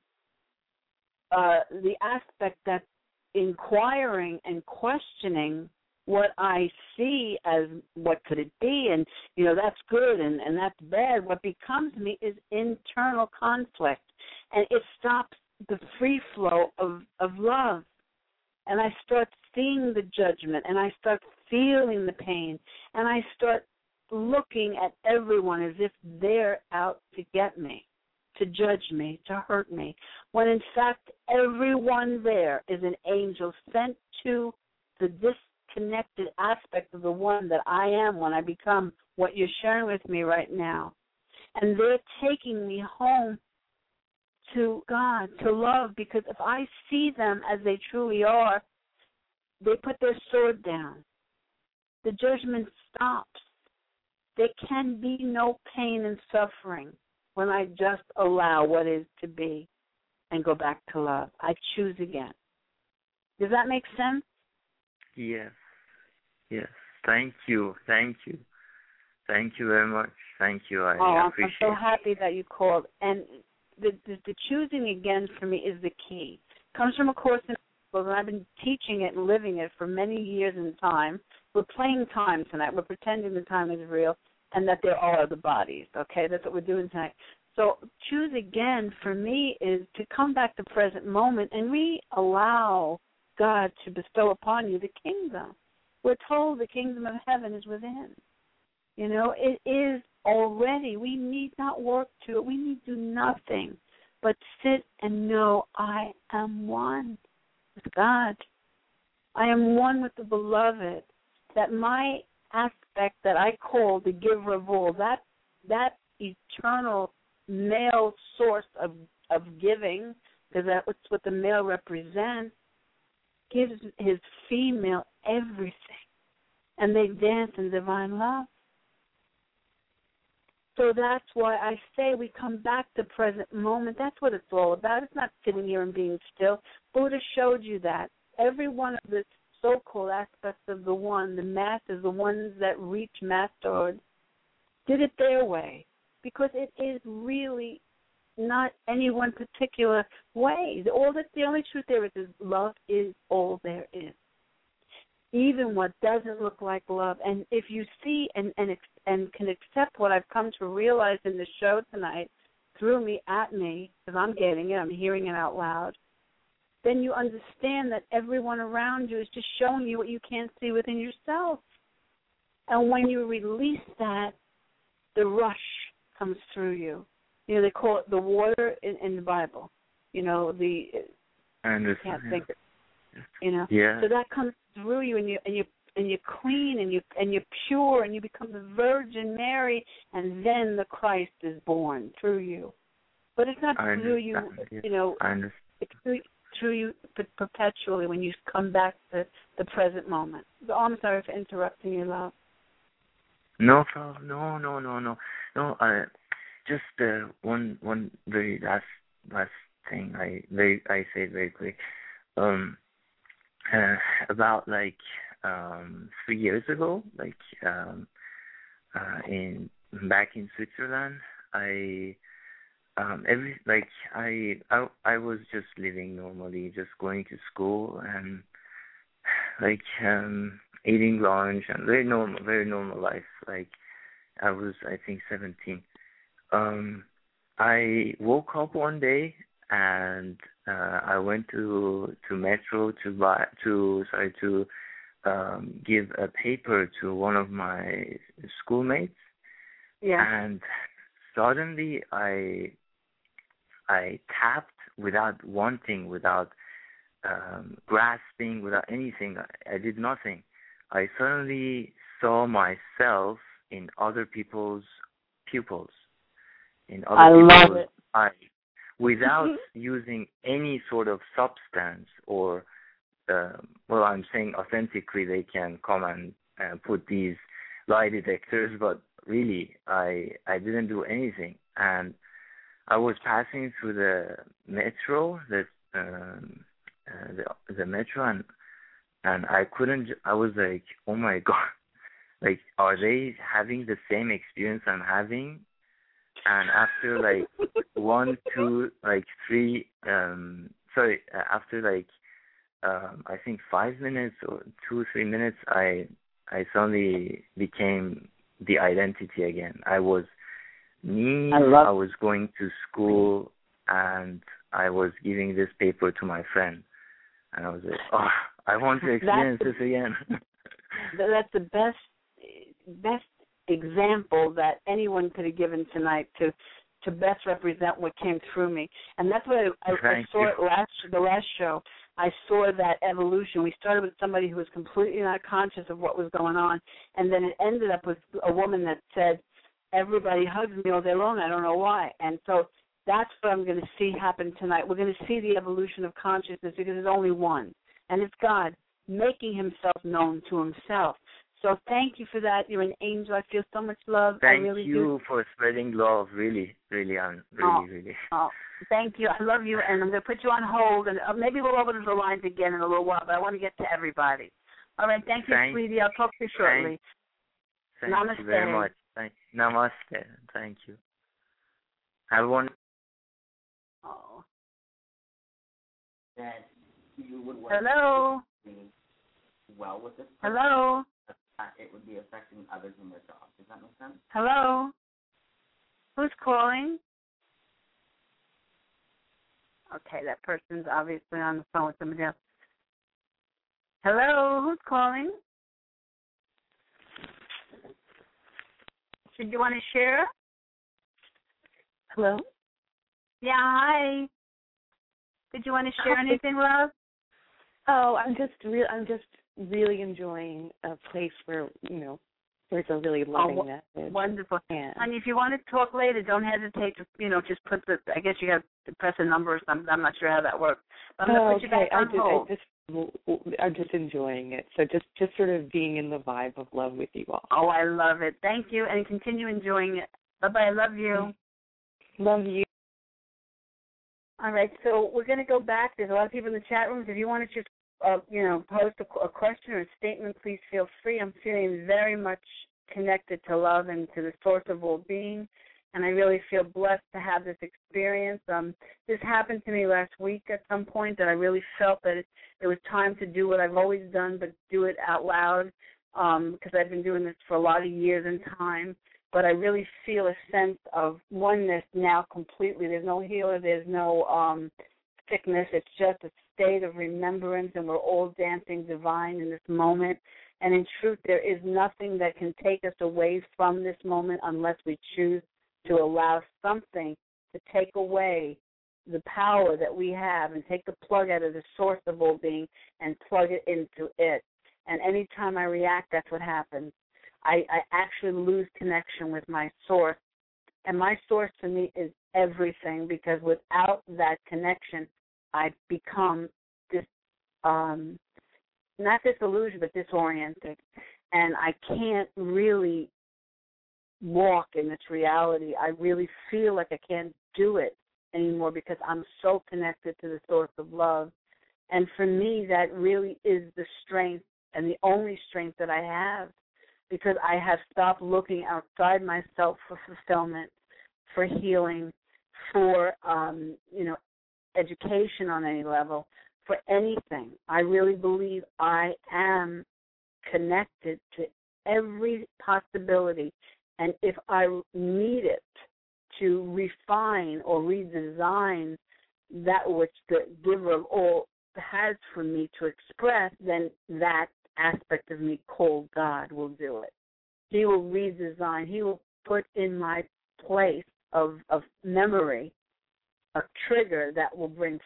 the aspect that's inquiring and questioning what I see as what could it be, and that's good and that's bad, what becomes me is internal conflict, and it stops the free flow of love. And I start seeing the judgment, and I start feeling the pain, and I start looking at everyone as if they're out to get me, to judge me, to hurt me, when in fact everyone there is an angel sent to the disconnected aspect of the one that I am when I become what you're sharing with me right now. And they're taking me home to God, to love, because if I see them as they truly are, they put their sword down. The judgment stops. There can be no pain and suffering when I just allow what is to be and go back to love. I choose again. Does that make sense? Yes. Yes. Thank you. Thank you. Thank you very much. Thank you. I appreciate it. I'm so happy that you called. And the choosing again for me is the key. It comes from A Course in Miracles, and I've been teaching it and living it for many years in time. We're playing time tonight. We're pretending the time is real and that there are other bodies, okay? That's what we're doing tonight. So choose again for me is to come back to present moment and allow God to bestow upon you the kingdom. We're told the kingdom of heaven is within. You know, it is already. We need not work to it. We need to do nothing but sit and know I am one with God. I am one with the beloved. That my aspect that I call the giver of all, that eternal male source of giving, because that's what the male represents, gives his female everything. And they dance in divine love. So that's why I say we come back to present moment. That's what it's all about. It's not sitting here and being still. Buddha showed you that. Every one of the so-called aspects of the one, the masters, the ones that reach masterhood, did it their way. Because it is really not any one particular way. The only truth there is love is all there is. Even what doesn't look like love. And if you see and can accept what I've come to realize in the show tonight, through me, at me, because I'm getting it, I'm hearing it out loud, then you understand that everyone around you is just showing you what you can't see within yourself. And when you release that, the rush comes through you. You know, they call it the water in the Bible. You know, I understand. Can't think it. You know, yeah. So that comes through you, and you're clean, and you're pure, and you become the Virgin Mary, and then the Christ is born through you. But it's not through you, you know. I understand. It's through you perpetually when you come back to the present moment. So I'm sorry for interrupting you, love. No problem. No. Just one very last thing. I say it very quick. About 3 years ago, back in Switzerland, I was just living normally, just going to school and eating lunch and very normal life. I was, I think, 17. I woke up one day and I went to Metro to give a paper to one of my schoolmates. Yeah. And suddenly I tapped without wanting, without grasping, without anything. I did nothing. I suddenly saw myself in other people's pupils, in other people's eyes, without using any sort of substance or, I'm saying authentically they can come and put these lie detectors, but really I didn't do anything. And I was passing through the metro, the metro, and I was like, oh my God, are they having the same experience I'm having? And after one, two, three, after I think 5 minutes or 2-3 minutes, I suddenly became the identity again. I was me. I was going to school, and I was giving this paper to my friend, and I was like, oh, I want to experience this again. That's the best example that anyone could have given tonight to best represent what came through me. And that's what I saw the last show. I saw that evolution. We started with somebody who was completely not conscious of what was going on, and then it ended up with a woman that said, everybody hugs me all day long, I don't know why. And so that's what I'm going to see happen tonight. We're going to see the evolution of consciousness because there's only one, and it's God making himself known to himself. So thank you for that. You're an angel. I feel so much love. Thank I really you for spreading love. Really. Really. Oh, thank you. I love you, and I'm going to put you on hold, and maybe we'll open the lines again in a little while, but I want to get to everybody. All right. Thank you, sweetie. I'll talk to you shortly. Thank Namaste. you very much. Namaste. Thank you. Have one. Oh. That you would work Hello. well with this. Hello. It would be affecting others in their job. Does that make sense? Hello. Who's calling? Okay, that person's obviously on the phone with somebody else. Hello, who's calling? Did you want to share? Hello? Yeah, hi. Did you want to share anything, love? Oh, I'm just really enjoying a place where, there's a really loving message. Wonderful. Yeah. And if you want to talk later, don't hesitate to, just put I guess you have to press a number or something. I'm not sure how that works. But I'm going to put you back on hold. I'm just enjoying it. So just sort of being in the vibe of love with you all. Oh, I love it. Thank you, and continue enjoying it. Bye-bye. I love you. Love you. All right, so we're going to go back. There's a lot of people in the chat rooms. If you want to just, post a question or a statement, please feel free. I'm feeling very much connected to love and to the source of all being, and I really feel blessed to have this experience. This happened to me last week at some point that I really felt that it was time to do what I've always done, but do it out loud, because I've been doing this for a lot of years and time. But I really feel a sense of oneness now completely. There's no healer. There's no sickness. It's just a state of remembrance, and we're all dancing divine in this moment. And in truth, there is nothing that can take us away from this moment unless we choose to allow something to take away the power that we have and take the plug out of the source of all being and plug it into it. And anytime I react, that's what happens. I actually lose connection with my source. And my source to me is everything, because without that connection, I become not disillusioned, but disoriented. And I can't really walk in this reality. I really feel like I can't do it anymore because I'm so connected to the source of love. And for me, that really is the strength and the only strength that I have, because I have stopped looking outside myself for fulfillment, for healing, for education on any level, for anything. I really believe I am connected to every possibility, and if I need it to refine or redesign that which the giver of all has for me to express, then that aspect of me called God will do it. He will redesign. He will put in my place of memory a trigger that will bring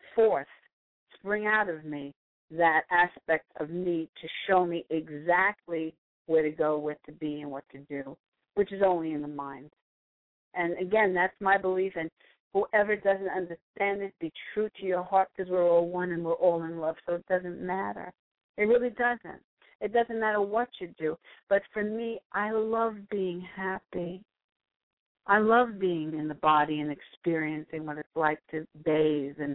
out of me that aspect of me to show me exactly where to go, what to be, and what to do, which is only in the mind. And again, that's my belief, and whoever doesn't understand it, be true to your heart, because we're all one and we're all in love, so it doesn't matter. It really doesn't. It doesn't matter what you do. But for me, I love being happy. I love being in the body and experiencing what it's like to bathe and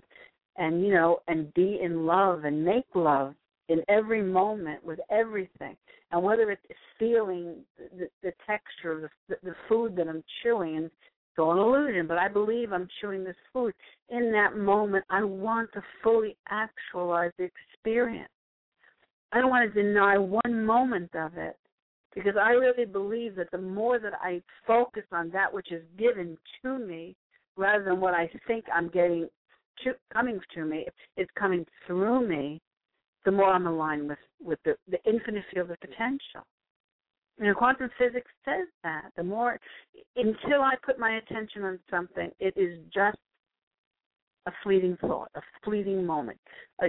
be in love and make love in every moment with everything. And whether it's feeling the texture of the food that I'm chewing, and it's all an illusion, but I believe I'm chewing this food. In that moment, I want to fully actualize the experience. I don't want to deny one moment of it, because I really believe that the more that I focus on that which is given to me rather than what I think I'm getting coming to me, it's coming through me, the more I'm aligned with the infinite field of potential. Quantum physics says that. The more, until I put my attention on something, it is just a fleeting thought, a fleeting moment,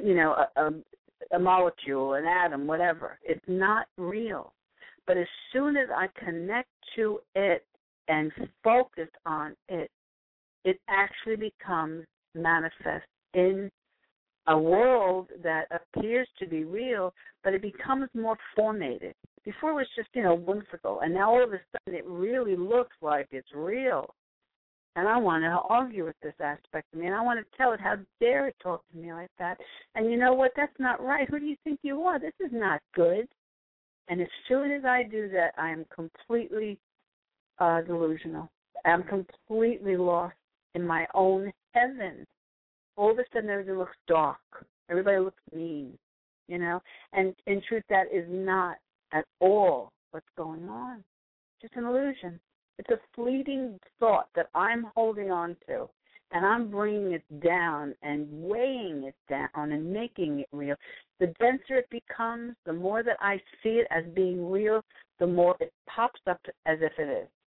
a molecule, an atom, whatever. It's not real. But as soon as I connect to it and focus on it, it actually becomes manifest in a world that appears to be real, but it becomes more formated. Before it was just, whimsical, and now all of a sudden it really looks like it's real. And I want to argue with this aspect of me, and I want to tell it, how dare it talk to me like that? And you know what? That's not right. Who do you think you are? This is not good. And as soon as I do that, I am completely delusional. I'm completely lost in my own heaven. All of a sudden, everything looks dark. Everybody looks mean, you know? And in truth, that is not at all what's going on. Just an illusion. It's a fleeting thought that I'm holding on to, and I'm bringing it down and weighing it down and making it real. The denser it becomes, the more that I see it as being real, the more it pops up as if it is.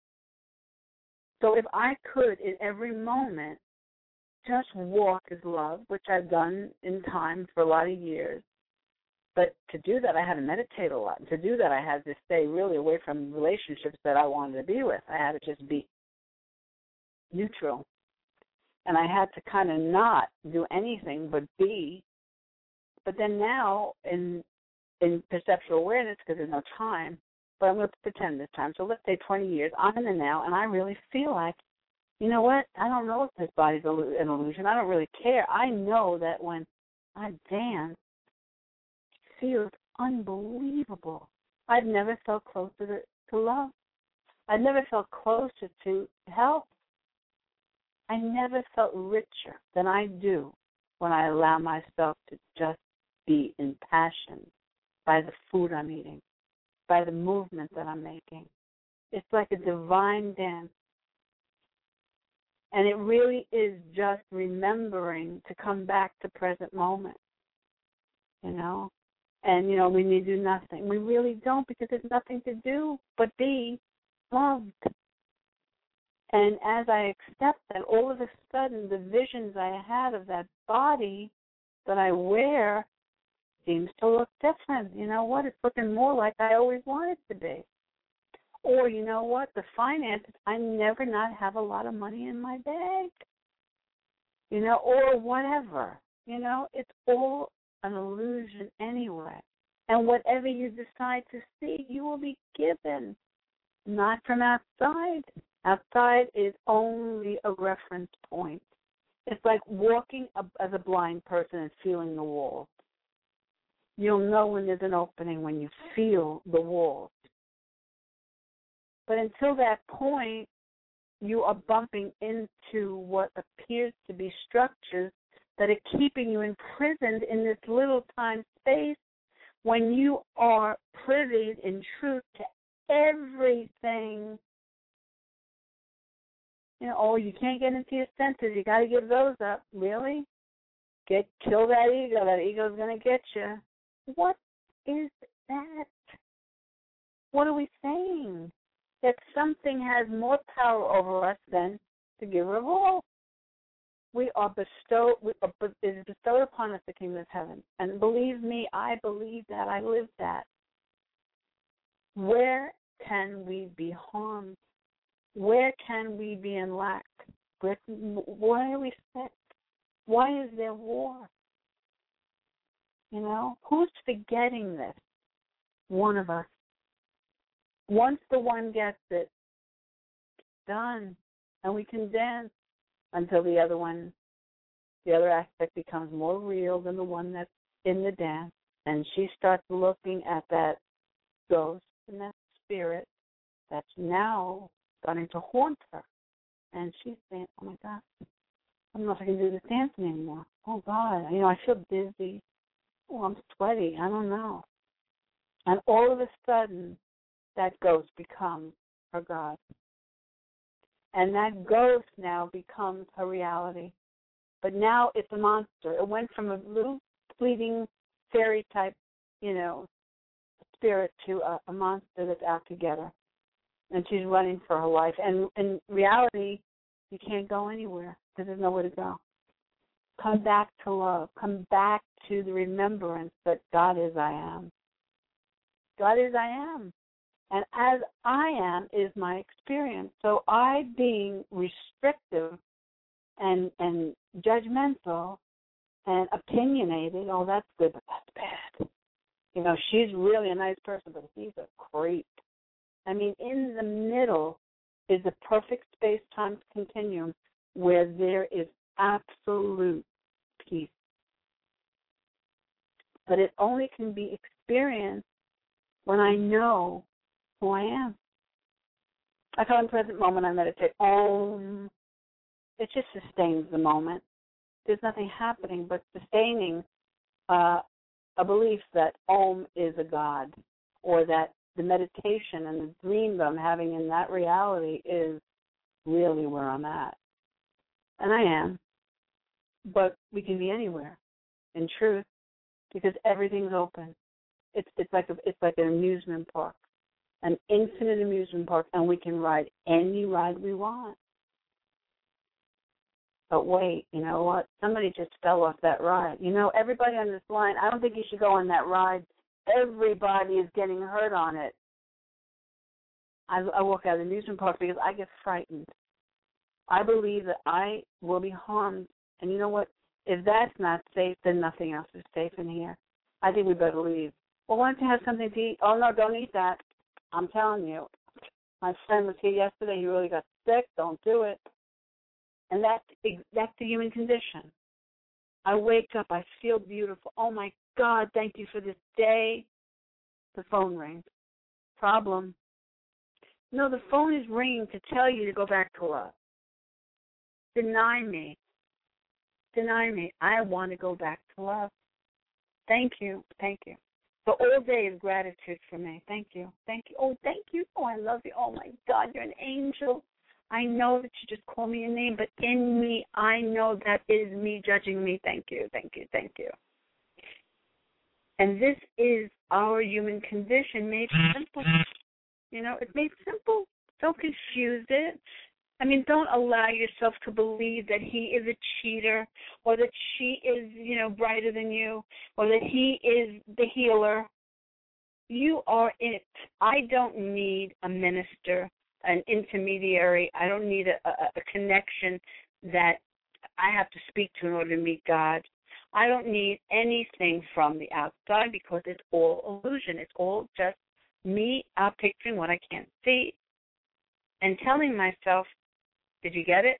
So if I could, in every moment, just walk as love, which I've done in time for a lot of years, but to do that, I had to meditate a lot. And to do that, I had to stay really away from relationships that I wanted to be with. I had to just be neutral. And I had to kind of not do anything but be. But then now, in perceptual awareness, because there's no time, but I'm going to pretend this time. So let's say 20 years, I'm in the now, and I really feel like, you know what? I don't know if this body's an illusion. I don't really care. I know that when I dance, feels unbelievable. I've never felt closer to love. I've never felt closer to health. I never felt richer than I do when I allow myself to just be impassioned by the food I'm eating, by the movement that I'm making. It's like a divine dance. And it really is just remembering to come back to present moment, you know. And, you know, we need to do nothing. We really don't, because there's nothing to do but be loved. And as I accept that, all of a sudden the visions I had of that body that I wear seems to look different. You know what? It's looking more like I always wanted to be. Or, you know what? The finances, I never not have a lot of money in my bag. You know, or whatever. You know, it's all an illusion anyway. And whatever you decide to see, you will be given, not from outside. Outside is only a reference point. It's like walking as a blind person and feeling the walls. You'll know when there's an opening when you feel the walls. But until that point, you are bumping into what appears to be structures that are keeping you imprisoned in this little time space, when you are privy in truth to everything. You know, oh, you can't get into your senses. You got to give those up. Really? Kill that ego. That ego's going to get you. What is that? What are we saying? That something has more power over us than the giver of all. It is bestowed upon us the kingdom of heaven. And believe me, I believe that. I live that. Where can we be harmed? Where can we be in lack? Why are we sick? Why is there war? You know, who's forgetting this? One of us. Once the one gets it, it's done. And we can dance until the other aspect becomes more real than the one that's in the dance. And she starts looking at that ghost and that spirit that's now starting to haunt her. And she's saying, oh, my God, I don't know if I can do this dance anymore. Oh, God, you know, I feel dizzy. Oh, I'm sweaty. I don't know. And all of a sudden, that ghost becomes her God. And that ghost now becomes her reality. But now it's a monster. It went from a little fleeting fairy type, you know, spirit to a monster that's out to get her. And she's running for her life. And in reality, you can't go anywhere because there's nowhere to go. Come back to love. Come back to the remembrance that God is I am. God is I am. And as I am is my experience. So I being restrictive and judgmental and opinionated, oh, that's good, but that's bad. You know, she's really a nice person, but he's a creep. I mean, in the middle is a perfect space-time continuum where there is absolute peace. But it only can be experienced when I know who I am. I call in present moment, I meditate. Om. It just sustains the moment. There's nothing happening but sustaining a belief that Om is a God, or that the meditation and the dream that I'm having in that reality is really where I'm at. And I am. But we can be anywhere, in truth, because everything's open. It's like an amusement park, an infinite amusement park, and we can ride any ride we want. But wait, you know what? Somebody just fell off that ride. You know, everybody on this line, I don't think you should go on that ride. Everybody is getting hurt on it. I walk out of the amusement park because I get frightened. I believe that I will be harmed. And you know what? If that's not safe, then nothing else is safe in here. I think we better leave. Well, why don't you have something to eat? Oh, no, don't eat that. I'm telling you. My friend was here yesterday. He really got sick. Don't do it. And that's the human condition. I wake up. I feel beautiful. Oh, my God, thank you for this day. The phone rings. Problem. No, the phone is ringing to tell you to go back to love. Deny me. Deny me. I want to go back to love. Thank you. Thank you. So all day is gratitude for me. Thank you. Thank you. Oh, thank you. Oh, I love you. Oh, my God, you're an angel. I know that you just call me a name, but in me, I know that is me judging me. Thank you. Thank you. Thank you. And this is our human condition made simple. You know, it's made simple. Don't confuse it. I mean, don't allow yourself to believe that he is a cheater, or that she is, you know, brighter than you, or that he is the healer. You are it. I don't need a minister, an intermediary. I don't need a connection that I have to speak to in order to meet God. I don't need anything from the outside because it's all illusion. It's all just me picturing what I can't see and telling myself, did you get it?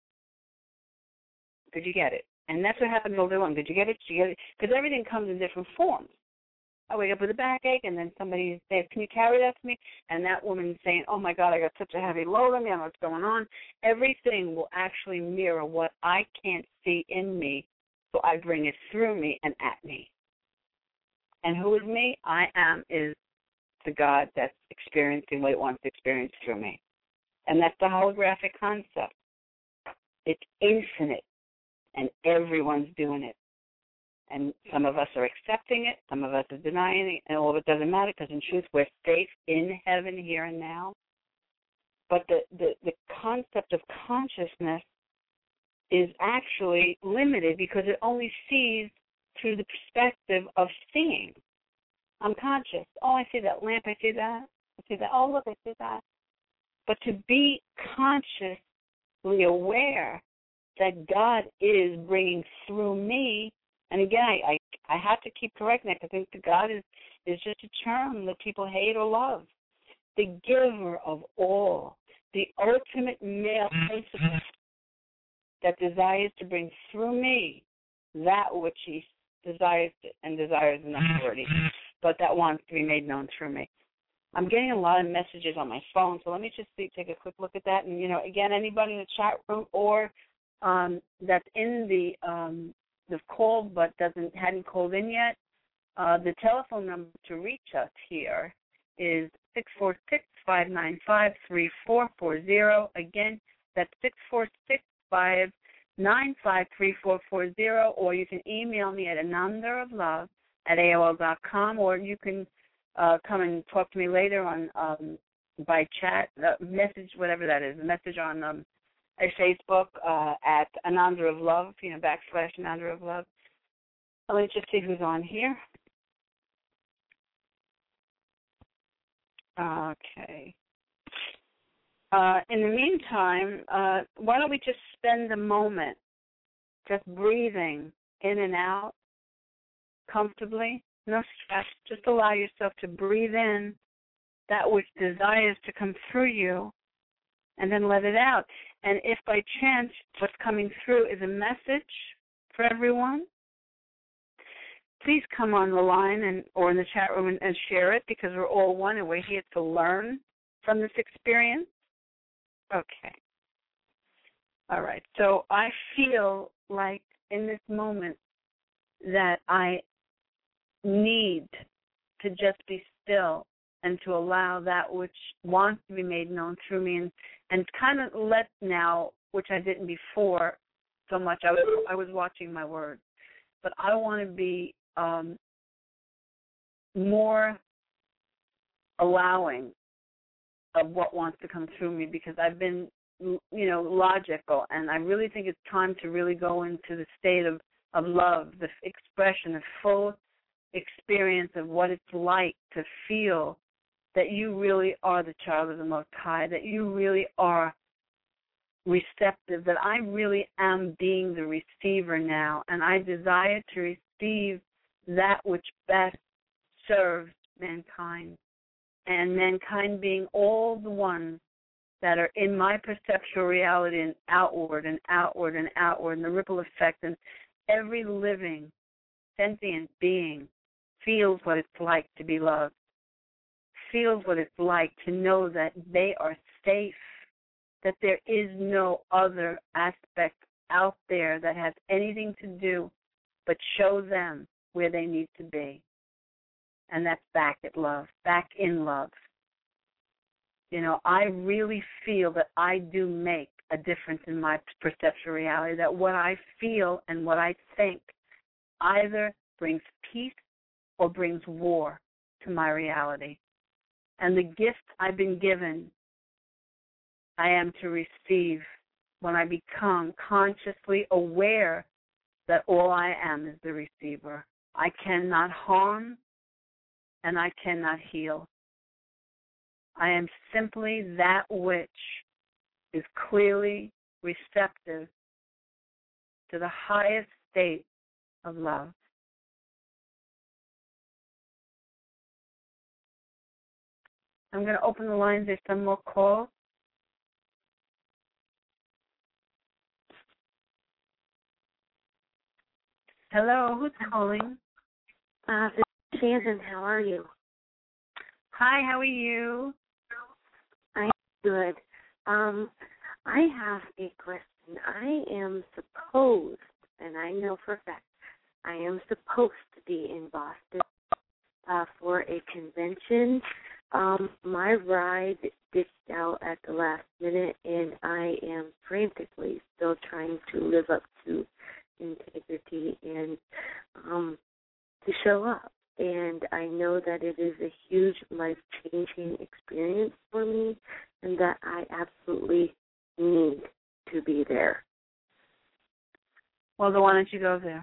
Did you get it? And that's what happened all day long. Did you get it? Did you get it? Because everything comes in different forms. I wake up with a backache, and then somebody says, can you carry that for me? And that woman's saying, oh, my God, I got such a heavy load on me. I don't know what's going on. Everything will actually mirror what I can't see in me, so I bring it through me and at me. And who is me? I am is the God that's experiencing what it wants to experience through me. And that's the holographic concept. It's infinite, and everyone's doing it. And some of us are accepting it, some of us are denying it, and all of it doesn't matter because in truth we're safe in heaven here and now. But the concept of consciousness is actually limited because it only sees through the perspective of seeing. I'm conscious. Oh, I see that lamp. I see that. I see that. Oh, look, I see that. But to be consciously aware that God is bringing through me, and again, I have to keep correcting that because I think that God is just a term that people hate or love. The giver of all, the ultimate male principle that desires to bring through me that which he desires and desires in authority, but that wants to be made known through me. I'm getting a lot of messages on my phone, so let me just take a quick look at that. And, you know, again, anybody in the chat room or that's in the call but hadn't called in yet, the telephone number to reach us here is 646-595-3440. Again, that's 646-595-3440, or you can email me at anandaoflove@AOL.com, or you can come and talk to me later on by chat, message, whatever that is, a message on Facebook at Ananda of Love, / Ananda of Love. Let me just see who's on here. Okay. In the meantime, why don't we just spend a moment just breathing in and out comfortably, no stress. Just allow yourself to breathe in that which desires to come through you, and then let it out. And if by chance what's coming through is a message for everyone, please come on the line or in the chat room and share it, because we're all one and we're here to learn from this experience. Okay. All right. So I feel like in this moment that I need to just be still and to allow that which wants to be made known through me, and kind of let now, which I didn't before so much. I was watching my words, but I want to be more allowing of what wants to come through me, because I've been, logical, and I really think it's time to really go into the state of love, the expression, the full experience of what it's like to feel that you really are the child of the Most High, that you really are receptive, that I really am being the receiver now, and I desire to receive that which best serves mankind, and mankind being all the ones that are in my perceptual reality and outward and outward and outward, and the ripple effect, and every living, sentient being feels what it's like to be loved, feels what it's like to know that they are safe, that there is no other aspect out there that has anything to do but show them where they need to be. And that's back at love, back in love. I really feel that I do make a difference in my perceptual reality, that what I feel and what I think either brings peace or brings war to my reality. And the gift I've been given, I am to receive when I become consciously aware that all I am is the receiver. I cannot harm and I cannot heal. I am simply that which is clearly receptive to the highest state of love. I'm going to open the lines. There's some more calls. Hello, who's calling? This is Shannon. How are you? Hi, how are you? I'm good. I have a question. I am supposed, and I know for a fact, I am supposed to be in Boston for a convention. My ride ditched out at the last minute, and I am frantically still trying to live up to integrity and to show up. And I know that it is a huge life-changing experience for me, and that I absolutely need to be there. Well, then why don't you go there?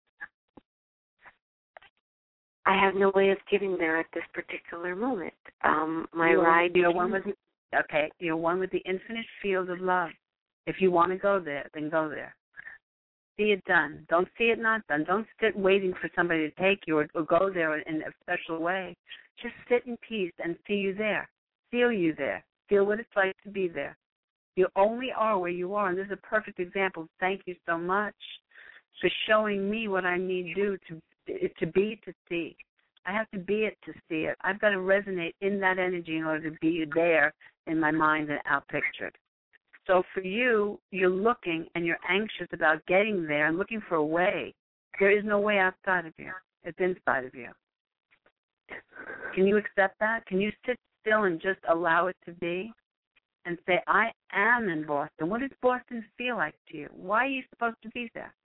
I have no way of getting there at this particular moment. You're one with the infinite field of love. If you want to go there, then go there. See it done. Don't see it not done. Don't sit waiting for somebody to take you or go there in a special way. Just sit in peace and see you there. Feel you there. Feel what it's like to be there. You only are where you are, and this is a perfect example. Thank you so much for showing me what I need to do to be to see. I have to be it to see it. I've got to resonate in that energy in order to be there in my mind and outpictured. So for you, you're looking and you're anxious about getting there and looking for a way. There is no way outside of you. It's inside of you. Can you accept that? Can you sit still and just allow it to be and say, I am in Boston. What does Boston feel like to you? Why are you supposed to be there?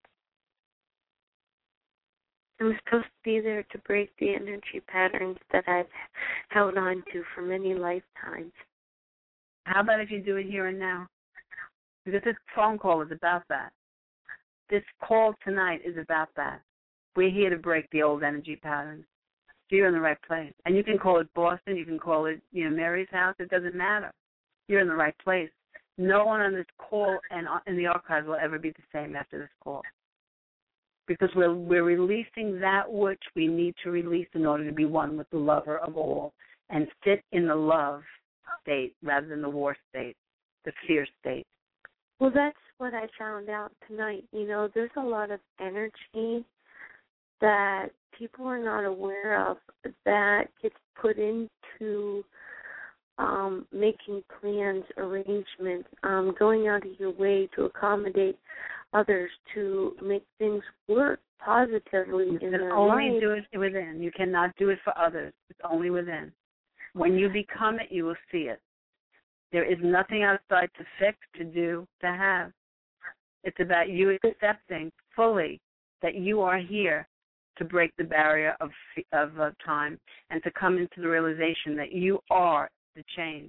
I'm supposed to be there to break the energy patterns that I've held on to for many lifetimes. How about if you do it here and now? Because this phone call is about that. This call tonight is about that. We're here to break the old energy patterns. So you're in the right place. And you can call it Boston. You can call it, Mary's house. It doesn't matter. You're in the right place. No one on this call and in the archives will ever be the same after this call. Because we're releasing that which we need to release in order to be one with the lover of all and sit in the love state rather than the war state. the fear state. Well, that's what I found out tonight. You know, there's a lot of energy that people are not aware of that gets put into making plans, arrangements, going out of your way to accommodate others, to make things work positively You in can their only life. do it within. You cannot do it for others. It's only within. When you become it, you will see it. There is nothing outside to fix, to do, to have. It's about you accepting fully that you are here to break the barrier of time and to come into the realization that you are the change.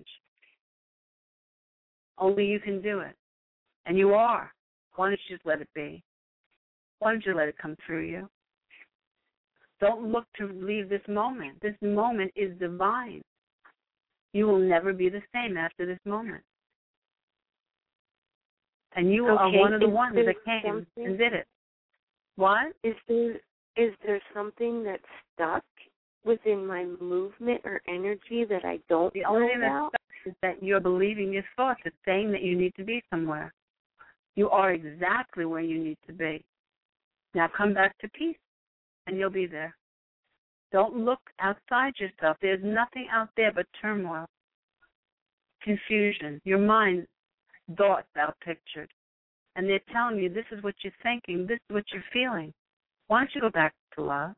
Only you can do it. And you are. Why don't you just let it be? Why don't you let it come through you? Don't look to leave this moment. This moment is divine. You will never be the same after this moment. And you are one of the ones that came and did it. What? Is there something that's stuck within my movement or energy that I don't The only know thing that's about? stuck is that you're believing your thoughts. It's saying that you need to be somewhere. You are exactly where you need to be. Now come back to peace, and you'll be there. Don't look outside yourself. There's nothing out there but turmoil, confusion, your mind, thoughts outpictured. And they're telling you this is what you're thinking, this is what you're feeling. Why don't you go back to love?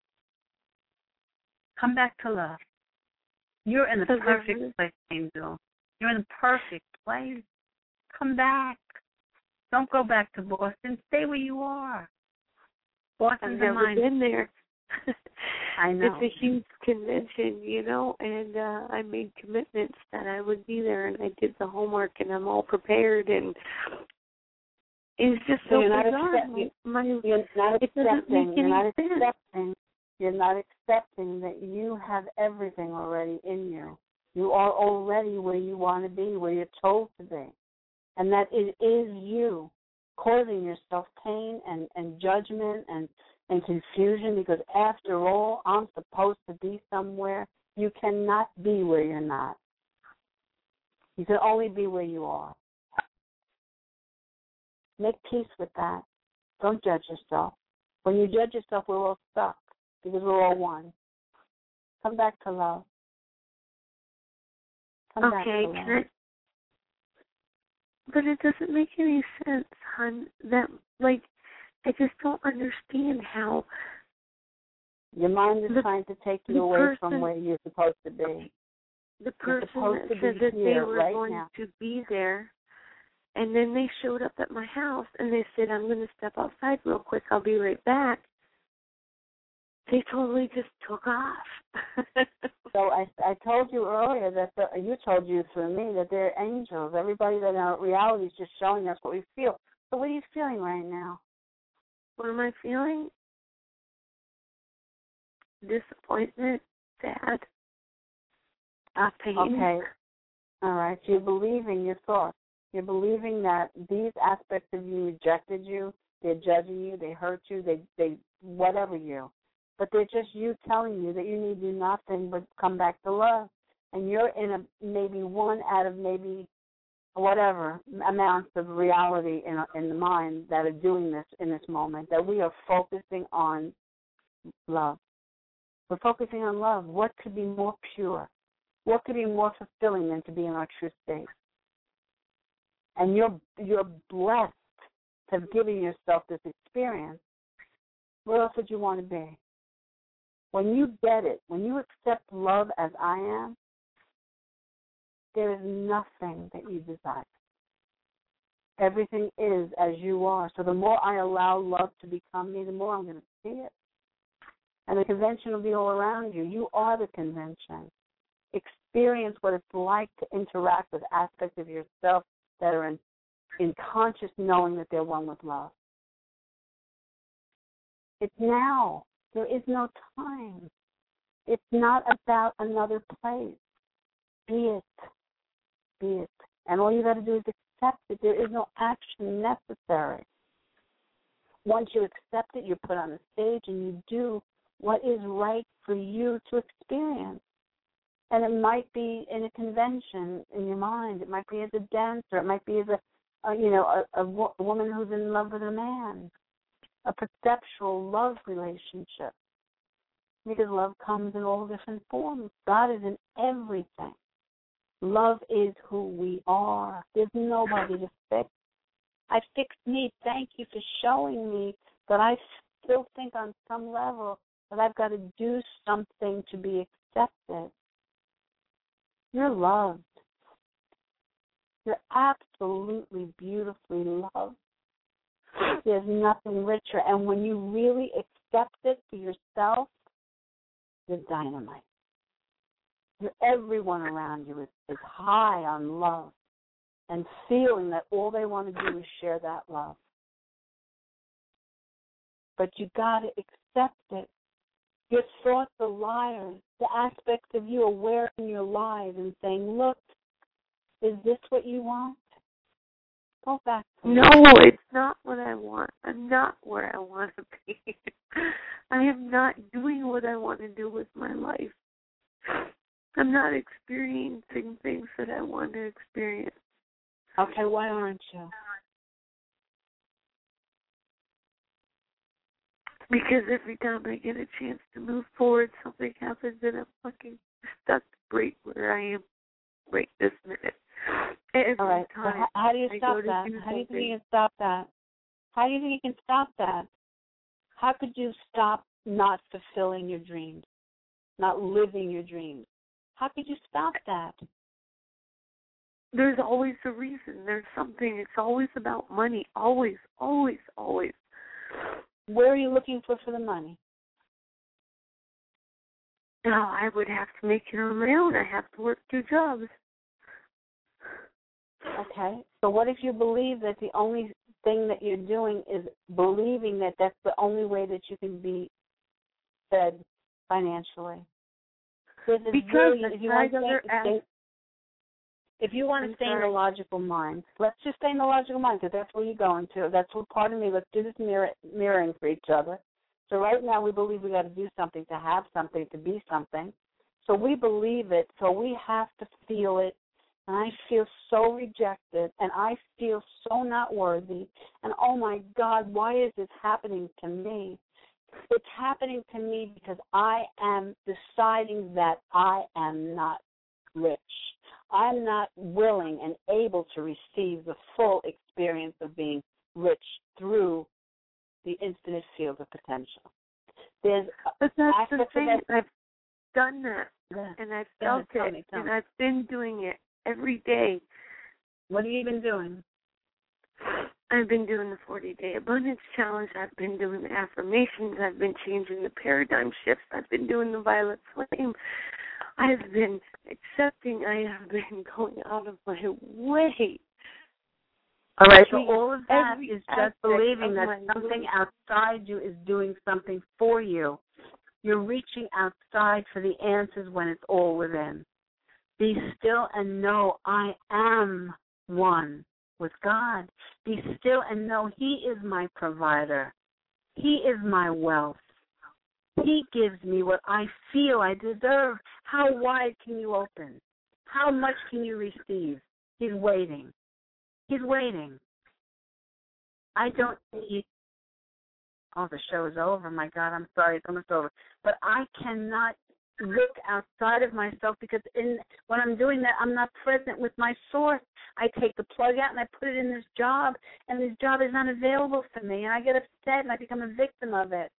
Come back to love. You're in the perfect place, Angel. You're in the perfect place. Come back. Don't go back to Boston. Stay where you are. Boston's I've never been there. I know. It's a huge convention, you know, and I made commitments that I would be there, and I did the homework, and I'm all prepared, and it's just so you're not bizarre. You're not accepting that you have everything already in you. You are already where you want to be, where you're told to be. And that it is you causing yourself pain and judgment and confusion, because after all, I'm supposed to be somewhere. You cannot be where you're not. You can only be where you are. Make peace with that. Don't judge yourself. When you judge yourself, we're all stuck because we're all one. Come back to love. Come back to love. But it doesn't make any sense, hon, that, like, I just don't understand how your mind is trying to take you away from where you're supposed to be. The person that said that they were going to be there, and then they showed up at my house, and they said, I'm going to step outside real quick, I'll be right back. They totally just took off. So I told you earlier that you told you through me that they're angels. Everybody that in our reality is just showing us what we feel. So what are you feeling right now? What am I feeling? Disappointment, sad, pain. Okay. All right. So you're believing your thoughts. You're believing that these aspects of you rejected you, they're judging you, they hurt you, they whatever you. But they're just you telling you that you need to do nothing but come back to love. And you're in maybe one out of maybe whatever amounts of reality in the mind that are doing this in this moment, that we are focusing on love. We're focusing on love. What could be more pure? What could be more fulfilling than to be in our true state? And you're blessed to have given yourself this experience. Where else would you want to be? When you get it, when you accept love as I am, there is nothing that you desire. Everything is as you are. So the more I allow love to become me, the more I'm going to see it. And the convention will be all around you. You are the convention. Experience what it's like to interact with aspects of yourself that are in conscious knowing that they're one with love. It's now. There is no time. It's not about another place. Be it. Be it. And all you got to do is accept it. There is no action necessary. Once you accept it, you're put on the stage and you do what is right for you to experience. And it might be in a convention in your mind. It might be as a dancer. It might be as a woman who's in love with a man. A perceptual love relationship. Because love comes in all different forms. God is in everything. Love is who we are. There's nobody to fix. I fixed me. Thank you for showing me that I still think on some level that I've got to do something to be accepted. You're loved. You're absolutely beautifully loved. There's nothing richer. And when you really accept it for yourself, you're dynamite. Everyone around you is high on love and feeling that all they want to do is share that love. But you got to accept it. Your thoughts are liars. The aspects of you are wearing your lies and saying, look, is this what you want? Go back to No, it's not what I want. I'm not where I want to be. I am not doing what I want to do with my life. I'm not experiencing things that I want to experience. Okay, why aren't you? Because every time I get a chance to move forward, something happens and I'm fucking stuck right where I am right this minute. Every All right, time so how do you stop that? How do you think you can stop that? How do you think you can stop that? How could you stop not fulfilling your dreams, not living your dreams? How could you stop that? There's always a reason. There's something. It's always about money. Always, always, always. Where are you looking for the money? Now, I would have to make it on my own. I have to work 2 jobs. Okay. So what if you believe that the only thing that you're doing is believing that that's the only way that you can be fed financially? Because if you want to stay in the logical mind, let's just stay in the logical mind because that's where you're going to. That's what part of me. Let's do this mirroring for each other. So right now we believe we got to do something to have something to be something. So we believe it. So we have to feel it. And I feel so rejected, and I feel so not worthy. And oh my God, why is this happening to me? It's happening to me because I am deciding that I am not rich. I'm not willing and able to receive the full experience of being rich through the infinite field of potential. But that's the thing. I've done that, and I've felt it, and I've been doing it every day. What have you been doing? I've been doing the 40-day abundance challenge. I've been doing the affirmations. I've been changing the paradigm shifts. I've been doing the violet flame. I've been accepting. I have been going out of my way. All right, so all of that is just believing that something outside you is doing something for you. You're reaching outside for the answers when it's all within. Be still and know I am one with God. Be still and know He is my provider. He is my wealth. He gives me what I feel I deserve. How wide can you open? How much can you receive? He's waiting. He's waiting. I don't need... Oh, the show is over. My God, I'm sorry. It's almost over. But I cannot look outside of myself because when I'm doing that, I'm not present with my source. I take the plug out and I put it in this job, and this job is not available for me, and I get upset and I become a victim of it.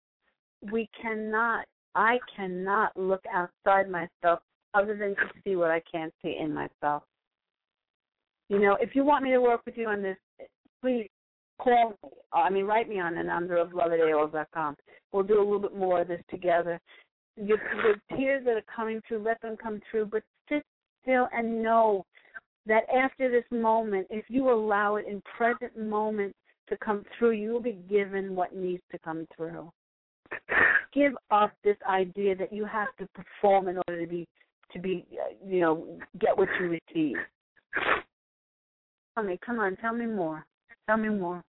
I cannot look outside myself other than to see what I can't see in myself. You know, if you want me to work with you on this, please call me. Write me on ananda@love@AOL.com. We'll do a little bit more of this together. The tears that are coming through, let them come through, but sit still and know that after this moment, if you allow it in present moment to come through, you will be given what needs to come through. Give up this idea that you have to perform in order to be get what you receive. Come on, tell me more. Tell me more.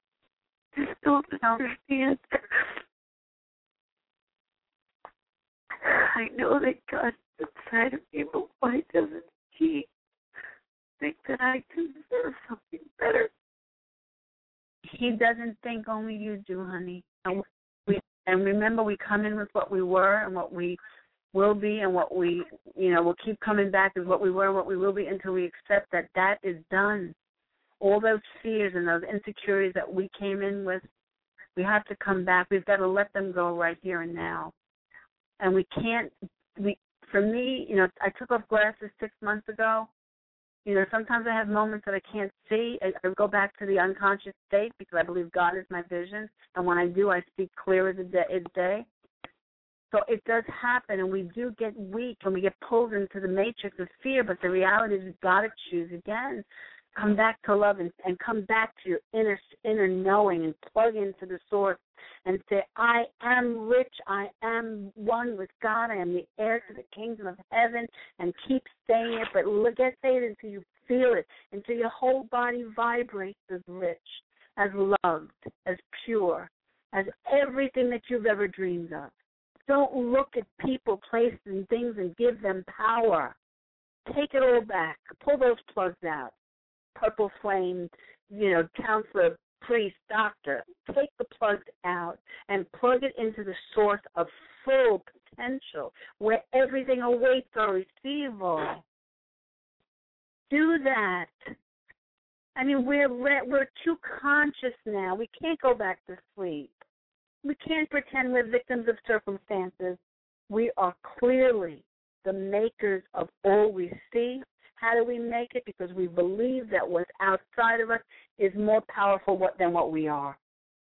Just don't understand. I know that God's inside of me, but why doesn't He think that I deserve something better? He doesn't think, only you do, honey. And remember, we come in with what we were and what we will be, and what we, we'll keep coming back as what we were and what we will be until we accept that that is done. All those fears and those insecurities that we came in with, we have to come back. We've got to let them go right here and now. And we can't, for me, I took off glasses 6 months ago. Sometimes I have moments that I can't see. I go back to the unconscious state because I believe God is my vision. And when I do, I speak clear as day. So it does happen, and we do get weak, and we get pulled into the matrix of fear. But the reality is we've got to choose again. Come back to love and come back to your inner knowing and plug into the source and say, I am rich, I am one with God, I am the heir to the kingdom of heaven, and keep saying it, but say it until you feel it, until your whole body vibrates as rich, as loved, as pure, as everything that you've ever dreamed of. Don't look at people, places, and things and give them power. Take it all back. Pull those plugs out. Purple flame, counselor, priest, doctor. Take the plugs out and plug it into the source of full potential where everything awaits or receival. Do that. I mean, we're too conscious now. We can't go back to sleep. We can't pretend we're victims of circumstances. We are clearly the makers of all we see. How do we make it? Because we believe that what's outside of us is more powerful than what we are.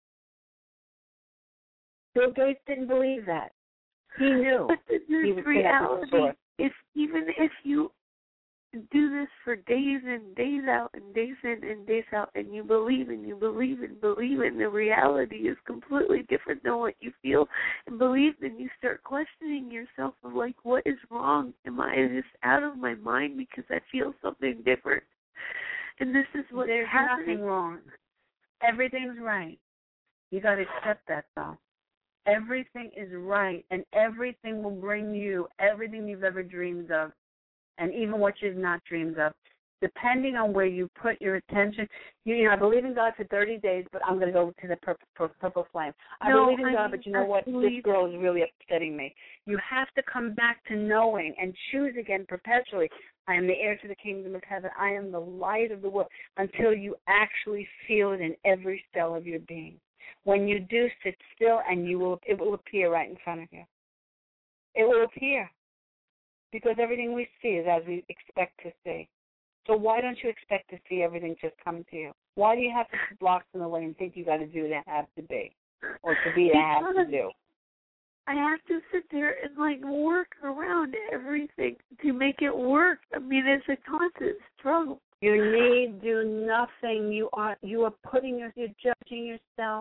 Bill Gates didn't believe that. He knew. But this is reality. Even if you do this for days and days out and days in and days out, and you believe and you believe and believe, and the reality is completely different than what you feel and believe, then you start questioning yourself of like, what is wrong? Am I just out of my mind because I feel something different? And this is what there's happening. Nothing wrong. Everything's right. You got to accept that, though. Everything is right, and everything will bring you everything you've ever dreamed of, and even what you've not dreamed of, depending on where you put your attention. I believe in God for 30 days, but I'm going to go to the purple flame. I believe in God, but you know what? This girl is really upsetting me. You have to come back to knowing and choose again perpetually. I am the heir to the kingdom of heaven. I am the light of the world, until you actually feel it in every cell of your being. When you do, sit still, and it will appear right in front of you. It will appear. Because everything we see is as we expect to see. So why don't you expect to see everything just come to you? Why do you have to put blocks in the way and think you got to do to have to be, or to be to have to do? I have to sit there and work around everything to make it work. I mean, it's a constant struggle. You need do nothing. You are you're judging yourself.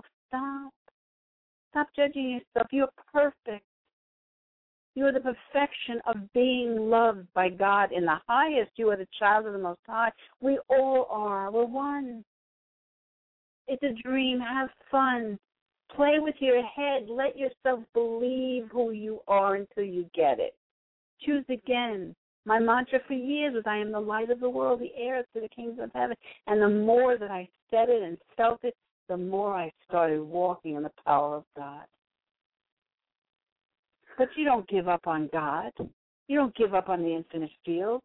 Stop judging yourself. You are perfect. You are the perfection of being loved by God in the highest. You are the child of the Most High. We all are. We're one. It's a dream. Have fun. Play with your head. Let yourself believe who you are until you get it. Choose again. My mantra for years was, I am the light of the world, the heir to the kingdom of heaven. And the more that I said it and felt it, the more I started walking in the power of God. But you don't give up on God. You don't give up on the infinite field.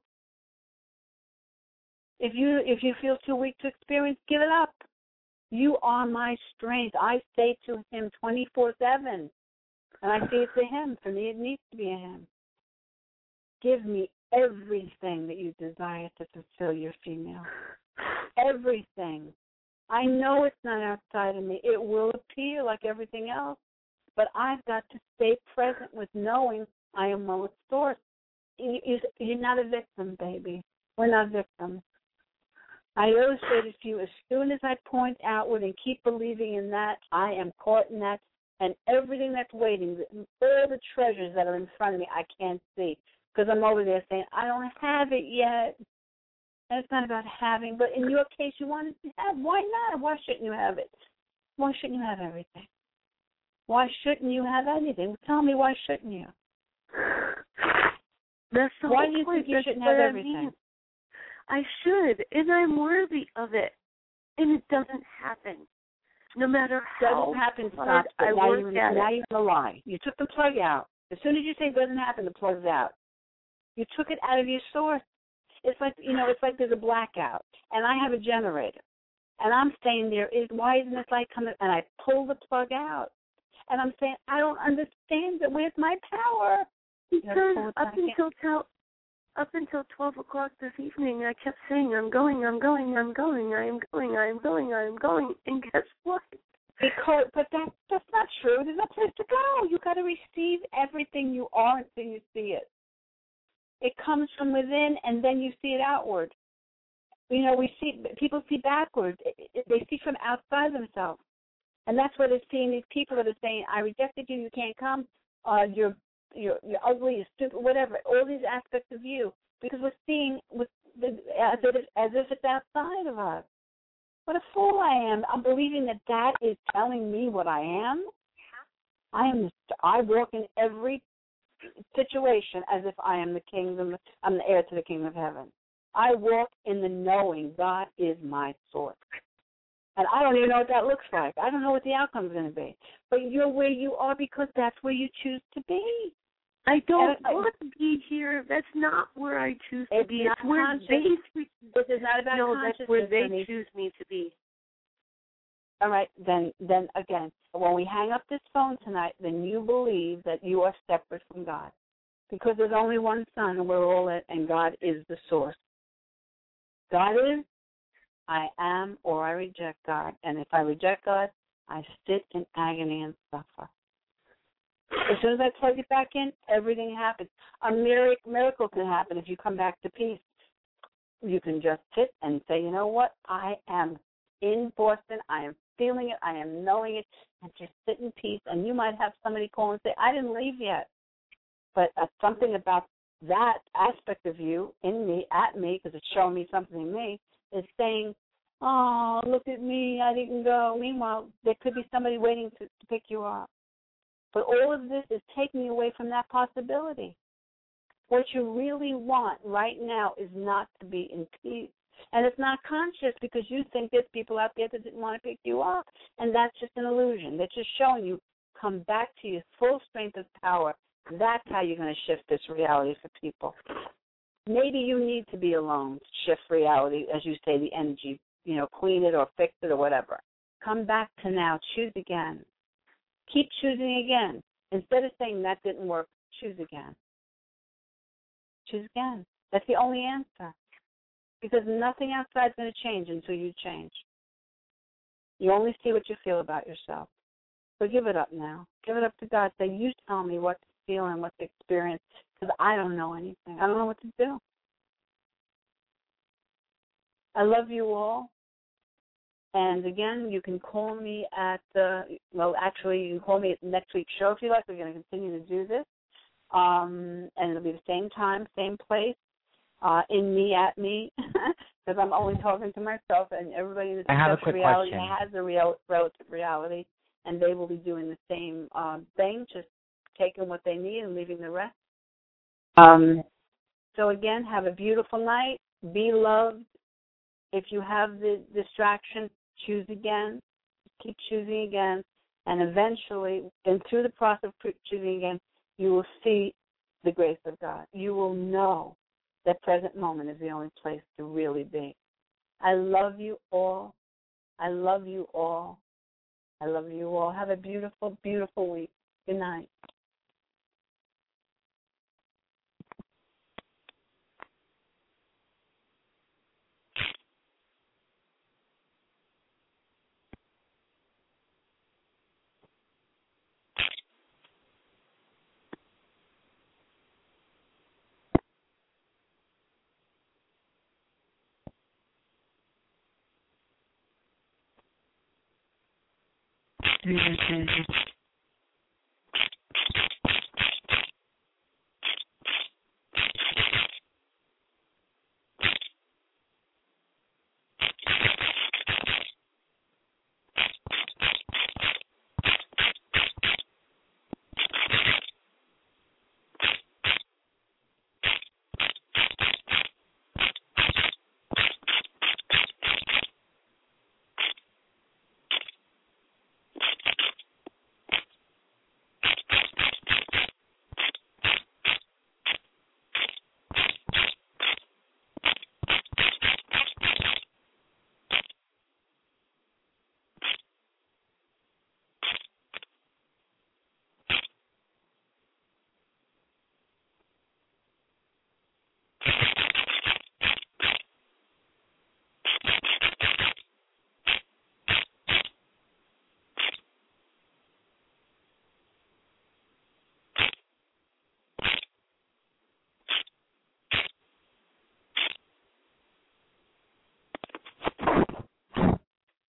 If you feel too weak to experience, give it up. You are my strength. I say to him 24/7. And I say it to him. For me, it needs to be a him. Give me everything that you desire to fulfill your female. Everything. I know it's not outside of me. It will appear like everything else. But I've got to stay present with knowing I am one with source. You're not a victim, baby. We're not victims. I illustrated to you, as soon as I point outward and keep believing in that, I am caught in that, and everything that's waiting, all the treasures that are in front of me, I can't see, because I'm over there saying, I don't have it yet. And it's not about having, but in your case, you want to have. Why not? Why shouldn't you have it? Why shouldn't you have everything? Why shouldn't you have anything? Tell me, why shouldn't you? That's the Why whole do you point. think you That's shouldn't what have I everything? mean. I should, and I'm worthy of it. And it doesn't happen. No matter how doesn't happen, hard stop. I Now work you're at going it. to lie. You took the plug out. As soon as you say it doesn't happen, the plug's out. You took it out of your source. It's like, it's like there's a blackout, and I have a generator, and I'm staying there. Why isn't this light coming? And I pull the plug out, and I'm saying, I don't understand it. Where's my power? Because up until 12 o'clock this evening, I kept saying, I'm going, and guess what? But that's not true. There's no place to go. You got to receive everything you are until you see it. It comes from within, and then you see it outward. People see backwards. They see from outside themselves, and that's where they're seeing these people that are saying, "I rejected you. You can't come. You're ugly. You're stupid. Whatever." All these aspects of you, because we're seeing as if it's outside of us. What a fool I am! I'm believing that is telling me what I am. I walk in every situation as if I am I'm the heir to the kingdom of heaven. I walk in the knowing God is my source. And I don't even know what that looks like. I don't know what the outcome is going to be. But you're where you are because that's where you choose to be. I don't want to be here. That's not where I choose to be. It's where This is not about consciousness. That's where they choose me to be. All right, then again, when we hang up this phone tonight, then you believe that you are separate from God. Because there's only one Son, and we're all it, and God is the source. God is, I am, or I reject God. And if I reject God, I sit in agony and suffer. As soon as I plug it back in, everything happens. A miracle can happen if you come back to peace. You can just sit and say, you know what, I am in Boston, I am feeling it, I am knowing it, and just sit in peace. And you might have somebody call and say, I didn't leave yet. But something about that aspect of you, in me, at me, because it's showing me something in me, is saying, oh, look at me, I didn't go. Meanwhile, there could be somebody waiting to pick you up. But all of this is taking you away from that possibility. What you really want right now is not to be in peace. And it's not conscious because you think there's people out there that didn't want to pick you up. And that's just an illusion. They're just showing you, come back to your full strength of power. That's how you're going to shift this reality for people. Maybe you need to be alone to shift reality, as you say, the energy, clean it or fix it or whatever. Come back to now. Choose again. Keep choosing again. Instead of saying that didn't work, choose again. Choose again. That's the only answer. Because nothing outside is going to change until you change. You only see what you feel about yourself. So give it up now. Give it up to God. Say, you tell me what to feel and what to experience, because I don't know anything. I don't know what to do. I love you all. And again, you can call me at, you can call me at next week's show if you like. We're going to continue to do this. And it'll be the same time, same place. In me, at me, because I'm only talking to myself, and everybody in the reality has a relative reality, and they will be doing the same thing, just taking what they need and leaving the rest. So again, have a beautiful night. Be loved. If you have the distraction, choose again. Keep choosing again, and eventually, and through the process of choosing again, you will see the grace of God. You will know that present moment is the only place to really be. I love you all. I love you all. I love you all. Have a beautiful, beautiful week. Good night. Mm-hmm.